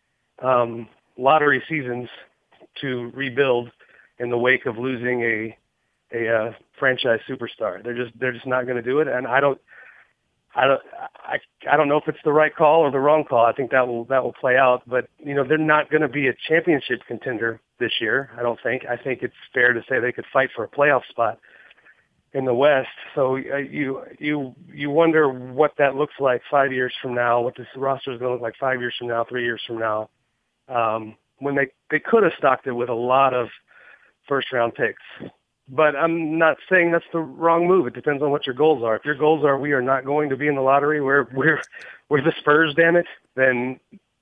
um, lottery seasons to rebuild in the wake of losing a, a uh, franchise superstar. They're just they're just not going to do it, and I don't I don't I, I don't know if it's the right call or the wrong call. I think that will that will play out, but you know they're not going to be a championship contender this year. I don't think. I think it's fair to say they could fight for a playoff spot in the West. So uh, you you you wonder what that looks like five years from now. What this roster is going to look like five years from now, three years from now. Um, when they they could have stocked it with a lot of first round picks. But I'm not saying that's the wrong move. It depends on what your goals are. If your goals are we are not going to be in the lottery, we're we're we're the Spurs, damn it, then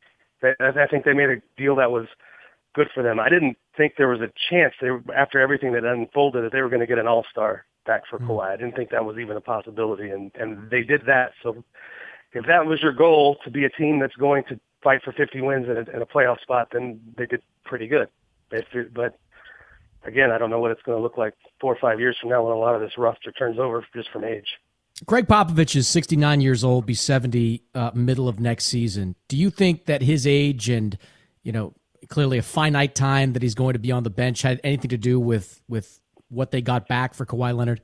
I think they made a deal that was good for them. I didn't think there was a chance they after everything that unfolded that they were going to get an all-star back for Kawhi. I didn't think that was even a possibility, and and they did that. So if that was your goal, to be a team that's going to fight for fifty wins in a, in a playoff spot, then they did pretty good. If it, but again, I don't know what it's going to look like four or five years from now when a lot of this roster turns over just from age. Greg Popovich is sixty-nine years old, be seventy uh, middle of next season. Do you think that his age and, you know, clearly a finite time that he's going to be on the bench had anything to do with, with what they got back for Kawhi Leonard?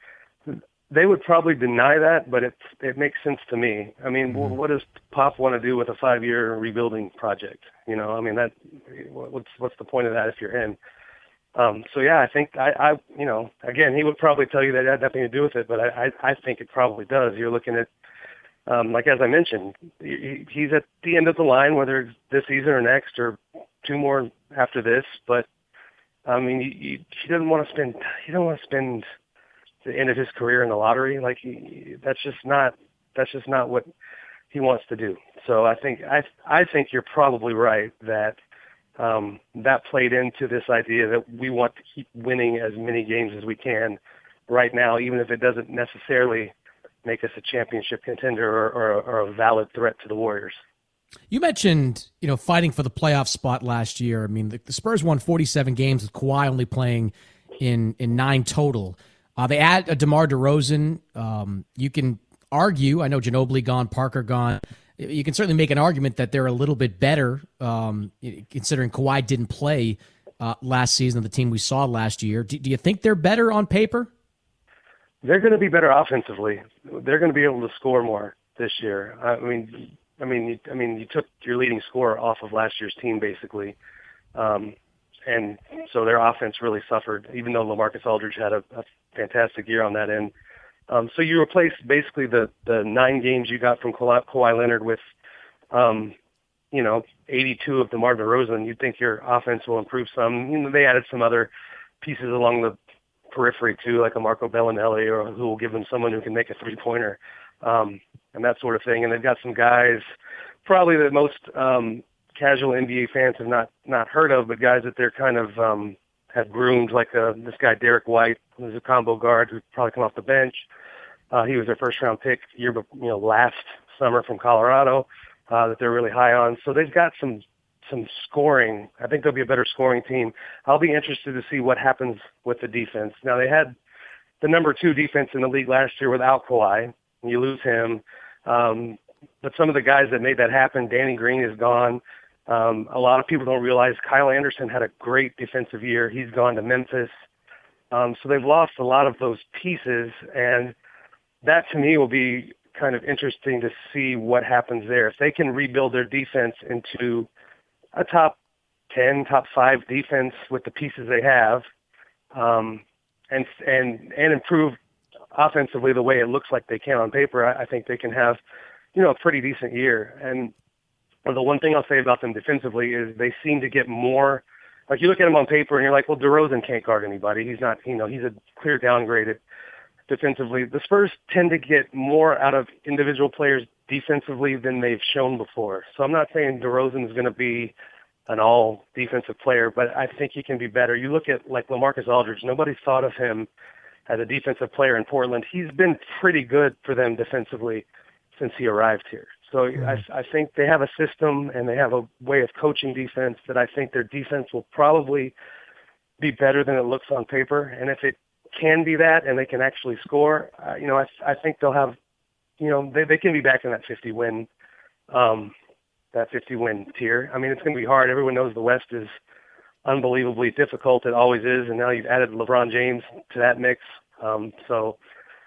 They would probably deny that, but it it makes sense to me. I mean, mm-hmm. what does Pop want to do with a five-year rebuilding project? You know, I mean, that what's what's the point of that if you're him? Um, so yeah, I think I, I, you know, again, he would probably tell you that it had nothing to do with it, but I, I, I think it probably does. You're looking at, um, like as I mentioned, he, he's at the end of the line, whether it's this season or next or two more after this. But I mean, he, he doesn't want to spend, he doesn't want to spend the end of his career in the lottery. Like he, that's just not, that's just not what he wants to do. So I think, I, I think you're probably right that. Um, that played into this idea that we want to keep winning as many games as we can right now, even if it doesn't necessarily make us a championship contender or, or, or a valid threat to the Warriors. You mentioned, you know, fighting for the playoff spot last year. I mean, the, the Spurs won forty-seven games with Kawhi only playing in, in nine total. Uh, they add a DeMar DeRozan. Um, you can argue, I know Ginobili gone, Parker gone. You can certainly make an argument that they're a little bit better, um, considering Kawhi didn't play uh, last season of the team we saw last year. Do, do you think they're better on paper? They're going to be better offensively. They're going to be able to score more this year. I mean, I mean, you, I mean, you took your leading scorer off of last year's team, basically, um, and so their offense really suffered. Even though LaMarcus Aldridge had a, a fantastic year on that end. Um, so you replaced basically the, the nine games you got from Kawhi, Kawhi Leonard with, um, you know, eighty-two of DeMar DeRozan. You'd think your offense will improve some. You know, they added some other pieces along the periphery too, like a Marco Bellinelli, or who will give them someone who can make a three-pointer um, and that sort of thing. And they've got some guys, probably that most um, casual N B A fans have not not heard of, but guys that they're kind of um, have groomed, like uh, this guy Derek White, who's a combo guard who'd probably come off the bench. Uh, he was their first-round pick year, you know, last summer from Colorado uh, that they're really high on. So they've got some some scoring. I think they'll be a better scoring team. I'll be interested to see what happens with the defense. Now, they had the number two defense in the league last year without Kawhi. You lose him. Um, but some of the guys that made that happen, Danny Green is gone. Um, a lot of people don't realize Kyle Anderson had a great defensive year. He's gone to Memphis. Um, so they've lost a lot of those pieces, and that to me will be kind of interesting to see what happens there. If they can rebuild their defense into a top ten, top five defense with the pieces they have, um, and and and improve offensively the way it looks like they can on paper, I, I think they can have, you know, a pretty decent year. And the one thing I'll say about them defensively is they seem to get more. Like you look at them on paper and you're like, well, DeRozan can't guard anybody. He's not, you know, he's a clear downgraded defensively. The Spurs tend to get more out of individual players defensively than they've shown before. So I'm not saying DeRozan is going to be an all defensive player, but I think he can be better. You look at like LaMarcus Aldridge. Nobody thought of him as a defensive player in Portland. He's been pretty good for them defensively since he arrived here. So mm-hmm. I, I think they have a system and they have a way of coaching defense that I think their defense will probably be better than it looks on paper. And if it can be that and they can actually score, uh, you know, I, I think they'll have, you know, they, they can be back in that fifty win, um, that fifty win tier. I mean, it's going to be hard. Everyone knows the West is unbelievably difficult. It always is. And now you've added LeBron James to that mix. Um, so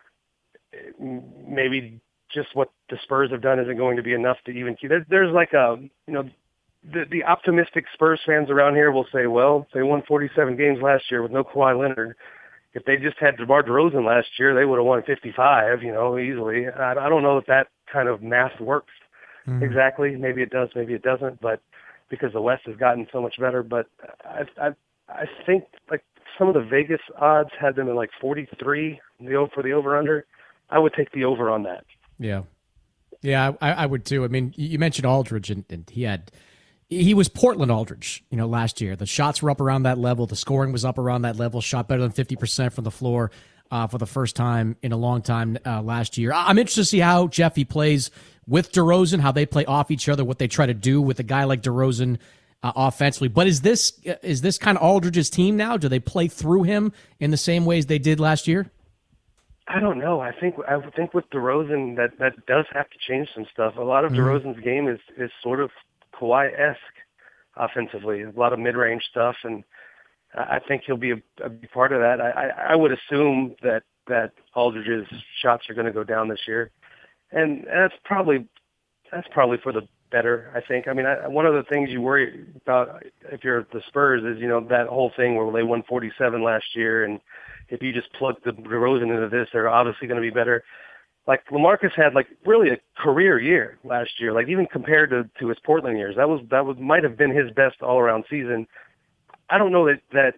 maybe just what the Spurs have done isn't going to be enough to even keep. There, there's like a, you know, the, the optimistic Spurs fans around here will say, well, they won forty-seven games last year with no Kawhi Leonard. If they just had DeMar DeRozan last year, they would have won fifty-five, you know, easily. I, I don't know if that kind of math works mm-hmm. exactly. Maybe it does, maybe it doesn't, but because the West has gotten so much better. But I, I, I think like some of the Vegas odds had them in like forty-three for the over-under. I would take the over on that. Yeah. Yeah, I, I would too. I mean, you mentioned Aldridge, and, and he had he was Portland Aldridge, you know, last year. The shots were up around that level. The scoring was up around that level. Shot better than fifty percent from the floor uh, for the first time in a long time uh, last year. I'm interested to see how Jeffy plays with DeRozan, how they play off each other, what they try to do with a guy like DeRozan uh, offensively. But is this is this kind of Aldridge's team now? Do they play through him in the same ways they did last year? I don't know. I think I think with DeRozan that that does have to change some stuff. A lot of mm-hmm. DeRozan's game is is sort of Kawhi-esque offensively. A lot of mid-range stuff, and I think he'll be a, a big part of that. I, I, I would assume that that Aldridge's shots are going to go down this year, and that's probably that's probably for the better. I think. I mean, I, one of the things you worry about if you're the Spurs is you know that whole thing where they won forty-seven last year, and if you just plug the DeRozan into this, they're obviously going to be better. Like LaMarcus had like really a career year last year, like even compared to, to his Portland years, that was that was might have been his best all around season. I don't know that that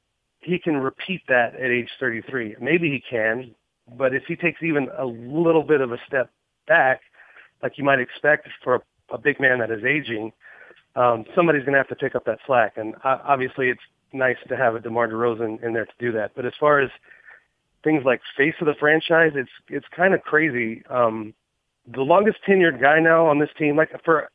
he can repeat that at age thirty-three. Maybe he can, but if he takes even a little bit of a step back, like you might expect for a, a big man that is aging, um, somebody's going to have to pick up that slack. And uh, obviously, it's nice to have a DeMar DeRozan in there to do that. But as far as things like face of the franchise, it's it's kind of crazy. Um, the longest tenured guy now on this team, like for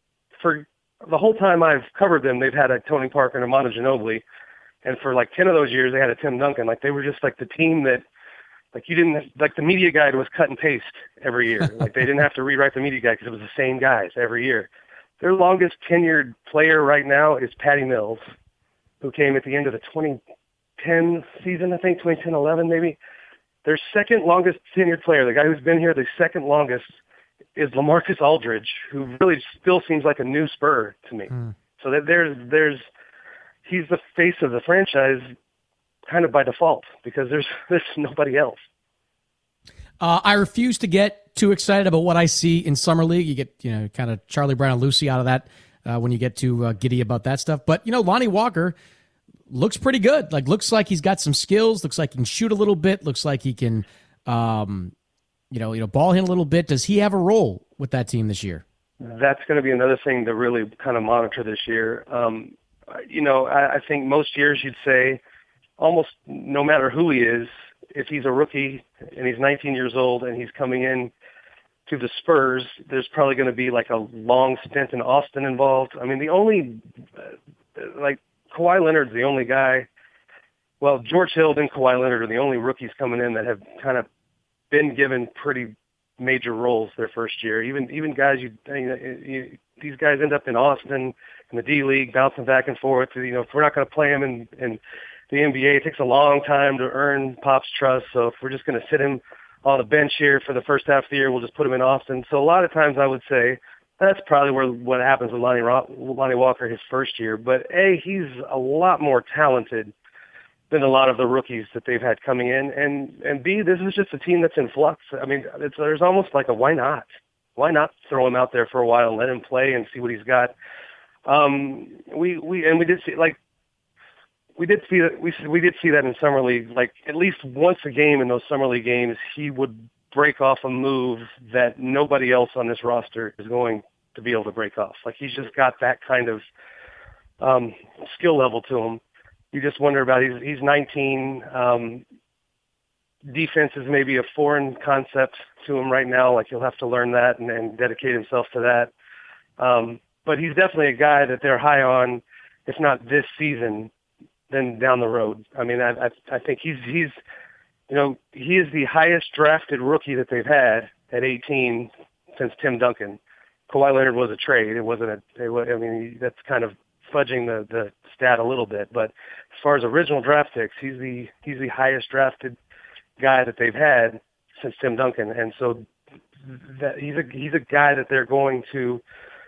for the whole time I've covered them, they've had a Tony Parker and a Manu Ginobili, and for like ten of those years they had a Tim Duncan. Like they were just like the team that, like you didn't like the media guide was cut and paste every year. Like they didn't have to rewrite the media guide because it was the same guys every year. Their longest tenured player right now is Patty Mills, who came at the end of the twenty ten season, I think, twenty ten eleven maybe. Their second longest tenured player, the guy who's been here the second longest, is LaMarcus Aldridge, who really still seems like a new Spur to me. Mm. So that there's, there's, he's the face of the franchise kind of by default because there's, there's nobody else. Uh, I refuse to get too excited about what I see in Summer League. You get, you know, kind of Charlie Brown and Lucy out of that uh, when you get too uh, giddy about that stuff. But, you know, Lonnie Walker looks pretty good. Like, looks like he's got some skills. Looks like he can shoot a little bit. Looks like he can, um, you know, you know, ball handle a little bit. Does he have a role with that team this year? That's going to be another thing to really kind of monitor this year. Um, you know, I, I think most years you'd say almost no matter who he is, if he's a rookie and he's nineteen years old and he's coming in to the Spurs, there's probably going to be like a long stint in Austin involved. I mean, the only, uh, like, Kawhi Leonard's the only guy. Well, George Hill and Kawhi Leonard are the only rookies coming in that have kind of been given pretty major roles their first year. Even even guys, you, you, you these guys end up in Austin. in the D League, bouncing back and forth. You know, if we're not going to play him in, in the N B A, it takes a long time to earn Pop's trust. So if we're just going to sit him on the bench here for the first half of the year, we'll just put him in Austin. So a lot of times I would say that's probably where what happens with Lonnie, Lonnie Walker his first year. But A, he's a lot more talented than a lot of the rookies that they've had coming in. And, and B, this is just a team that's in flux. I mean, it's, there's almost like a why not? Why not throw him out there for a while and let him play and see what he's got? Um, we, we, and we did see, like, we did see that, we, we did see that in Summer League. Like, at least once a game in those Summer League games, he would break off a move that nobody else on this roster is going to be able to break off. Like, he's just got that kind of um, skill level to him. You just wonder about, he's, he's nineteen. Um, defense is maybe a foreign concept to him right now. Like, he'll have to learn that and, and dedicate himself to that. Um, but he's definitely a guy that they're high on, if not this season, then down the road. I mean, I, I, I think he's, he's, you know, he is the highest drafted rookie that they've had at eighteen since Tim Duncan. Kawhi Leonard was a trade. It wasn't a, it was, I mean, that's kind of fudging the, the stat a little bit, but as far as original draft picks, he's the he's the highest drafted guy that they've had since Tim Duncan, and so that he's a he's a guy that they're going to,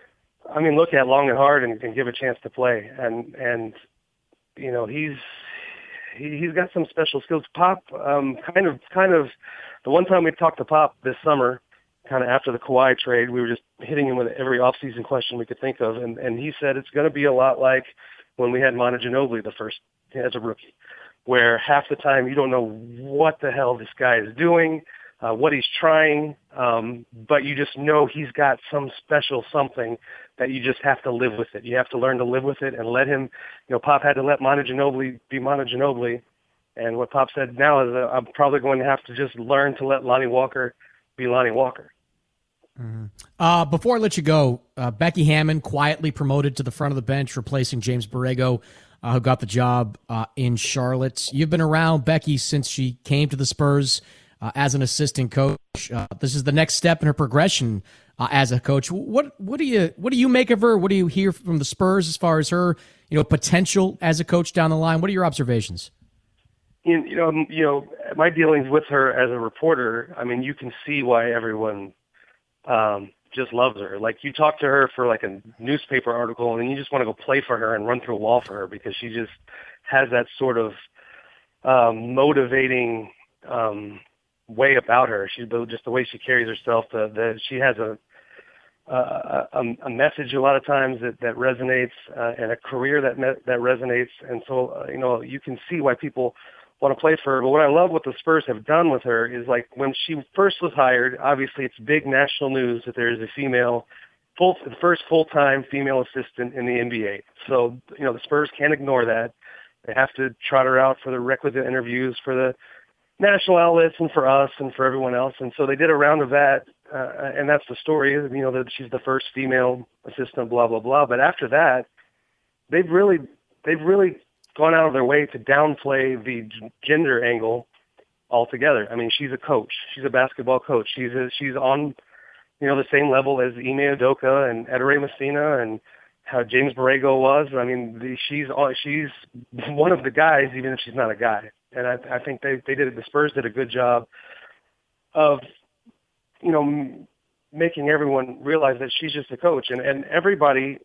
I mean, look at long and hard and, and give a chance to play, and and you know he's he, he's got some special skills. Pop, um, kind of kind of the one time we talked to Pop this summer, kind of after the Kawhi trade, we were just hitting him with every offseason question we could think of, and, and he said it's going to be a lot like when we had Manu Ginobili the first as a rookie, where half the time you don't know what the hell this guy is doing, uh, what he's trying, um, but you just know he's got some special something that you just have to live with it. You have to learn to live with it and let him, you know, Pop had to let Manu Ginobili be Manu Ginobili, and what Pop said now is uh, I'm probably going to have to just learn to let Lonnie Walker be Lonnie Walker. Mm-hmm. Uh, before I let you go, uh, Becky Hammon quietly promoted to the front of the bench, replacing James Borrego, uh, who got the job uh, in Charlotte. You've been around Becky since she came to the Spurs uh, as an assistant coach. Uh, this is the next step in her progression uh, as a coach. What what do you what do you make of her? What do you hear from the Spurs as far as her, you know, potential as a coach down the line? What are your observations? You, you know, you know, my dealings with her as a reporter. I mean, you can see why everyone um, just loves her. Like, you talk to her for like a newspaper article and you just want to go play for her and run through a wall for her because she just has that sort of um, motivating um, way about her. She just the way she carries herself. The, the she has a, a a message a lot of times that that resonates uh, and a career that me- that resonates. And so uh, you know you can see why people want to play for her. But what I love what the Spurs have done with her is, like, when she first was hired, obviously it's big national news that there is a female, full, the first full-time female assistant in the N B A. So, you know, the Spurs can't ignore that. They have to trot her out for the requisite interviews for the national outlets and for us and for everyone else. And so they did a round of that, uh, and that's the story, you know, that she's the first female assistant, blah, blah, blah. But after that, they've really, they've really gone out of their way to downplay the gender angle altogether. I mean, she's a coach. She's a basketball coach. She's a, she's on, you know, the same level as Ime Udoka and Edere Messina and how James Borrego was. I mean, the, she's she's one of the guys, even if she's not a guy. And I, I think they they did the Spurs did a good job of, you know, m- making everyone realize that she's just a coach. And and everybody,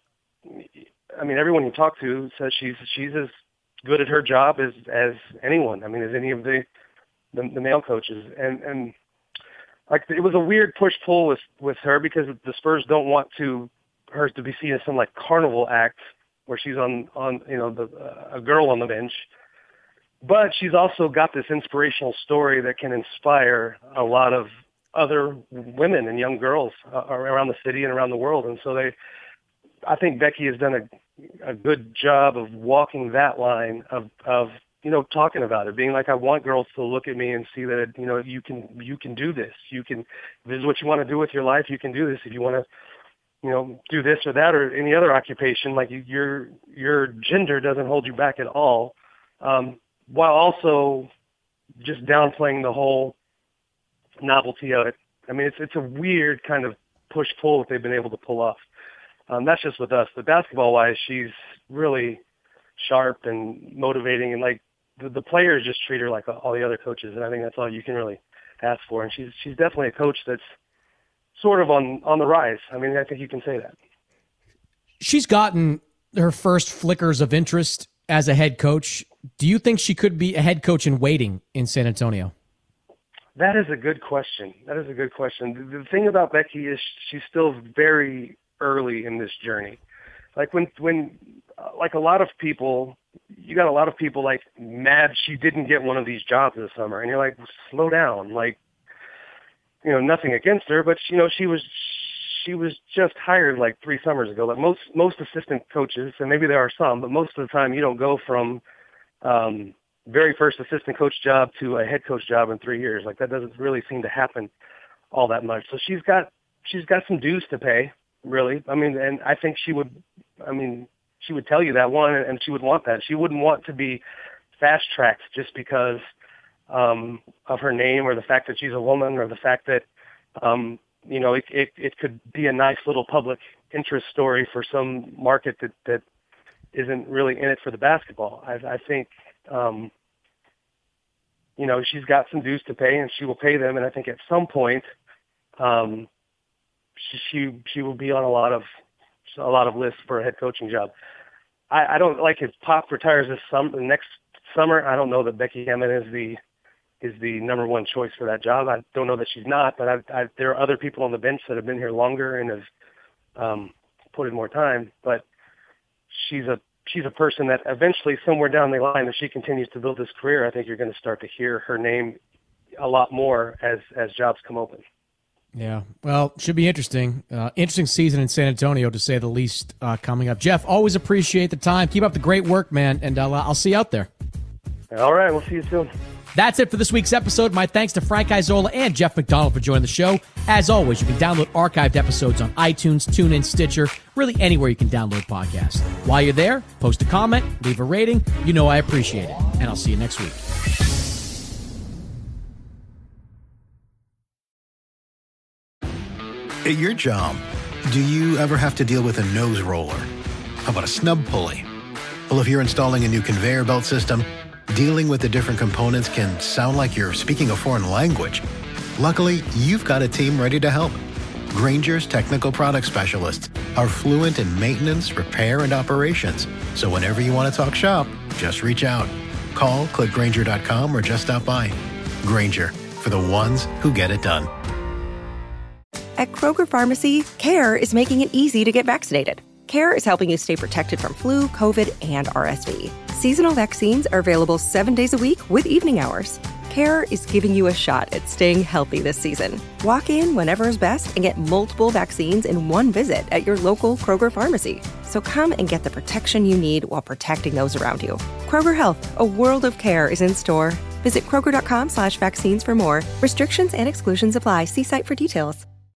I mean, everyone you talk to says she's she's as good at her job as as anyone. I mean, as any of the the, the male coaches. And and like, it was a weird push pull with with her because the Spurs don't want to her to be seen as some like carnival act where she's on on you know the uh, a girl on the bench, but she's also got this inspirational story that can inspire a lot of other women and young girls uh, around the city and around the world. And so they, I think Becky has done a a good job of walking that line of, of, you know, talking about it, being like, I want girls to look at me and see that, you know, you can, you can do this. You can, if this is what you want to do with your life, you can do this. If you want to, you know, do this or that or any other occupation, like, your, your gender doesn't hold you back at all. Um, while also just downplaying the whole novelty of it. I mean, it's, it's a weird kind of push pull that they've been able to pull off. Um, that's just with us. But basketball-wise, she's really sharp and motivating, and like the, the players just treat her like all the other coaches, and I think that's all you can really ask for. And she's she's definitely a coach that's sort of on, on the rise. I mean, I think you can say that. She's gotten her first flickers of interest as a head coach. Do you think she could be a head coach in waiting in San Antonio? That is a good question. That is a good question. The, the thing about Becky is she's still very early in this journey. Like when, when, uh, like a lot of people, you got a lot of people like mad she didn't get one of these jobs this summer, and you're like, slow down. Like, you know, nothing against her, but you know, she was, she was just hired like three summers ago. Like most, most assistant coaches, and maybe there are some, but most of the time you don't go from, um, very first assistant coach job to a head coach job in three years. Like that doesn't really seem to happen all that much. So she's got, she's got some dues to pay, really. I mean, and I think she would, I mean, she would tell you that one, and she would want that. She wouldn't want to be fast tracked just because um, of her name or the fact that she's a woman or the fact that, um, you know, it, it, it could be a nice little public interest story for some market that, that isn't really in it for the basketball. I, I think, um, you know, she's got some dues to pay, and she will pay them. And I think at some point, um, she, she she will be on a lot of a lot of lists for a head coaching job. I, I don't like if Pop retires this summer, next summer. I don't know that Becky Hammon is the is the number one choice for that job. I don't know that she's not, but I, I, there are other people on the bench that have been here longer and have um, put in more time. But she's a she's a person that eventually, somewhere down the line, as she continues to build this career, I think you're going to start to hear her name a lot more as as jobs come open. Yeah, well, should be interesting. Uh, interesting season in San Antonio, to say the least, uh, coming up. Jeff, always appreciate the time. Keep up the great work, man, and I'll, I'll see you out there. All right, we'll see you soon. That's it for this week's episode. My thanks to Frank Isola and Jeff McDonald for joining the show. As always, you can download archived episodes on iTunes, TuneIn, Stitcher, really anywhere you can download podcasts. While you're there, post a comment, leave a rating. You know I appreciate it. And I'll see you next week. At your job, do you ever have to deal with a nose roller? How about a snub pulley? Well, if you're installing a new conveyor belt system, dealing with the different components can sound like you're speaking a foreign language. Luckily, you've got a team ready to help. Grainger's technical product specialists are fluent in maintenance, repair, and operations. So whenever you want to talk shop, just reach out. Call, click Grainger dot com, or just stop by. Grainger, for the ones who get it done. At Kroger Pharmacy, CARE is making it easy to get vaccinated. CARE is helping you stay protected from flu, COVID, and R S V. Seasonal vaccines are available seven days a week with evening hours. CARE is giving you a shot at staying healthy this season. Walk in whenever is best and get multiple vaccines in one visit at your local Kroger Pharmacy. So come and get the protection you need while protecting those around you. Kroger Health, a world of care, is in store. Visit Kroger dot com slash vaccines for more. Restrictions and exclusions apply. See site for details.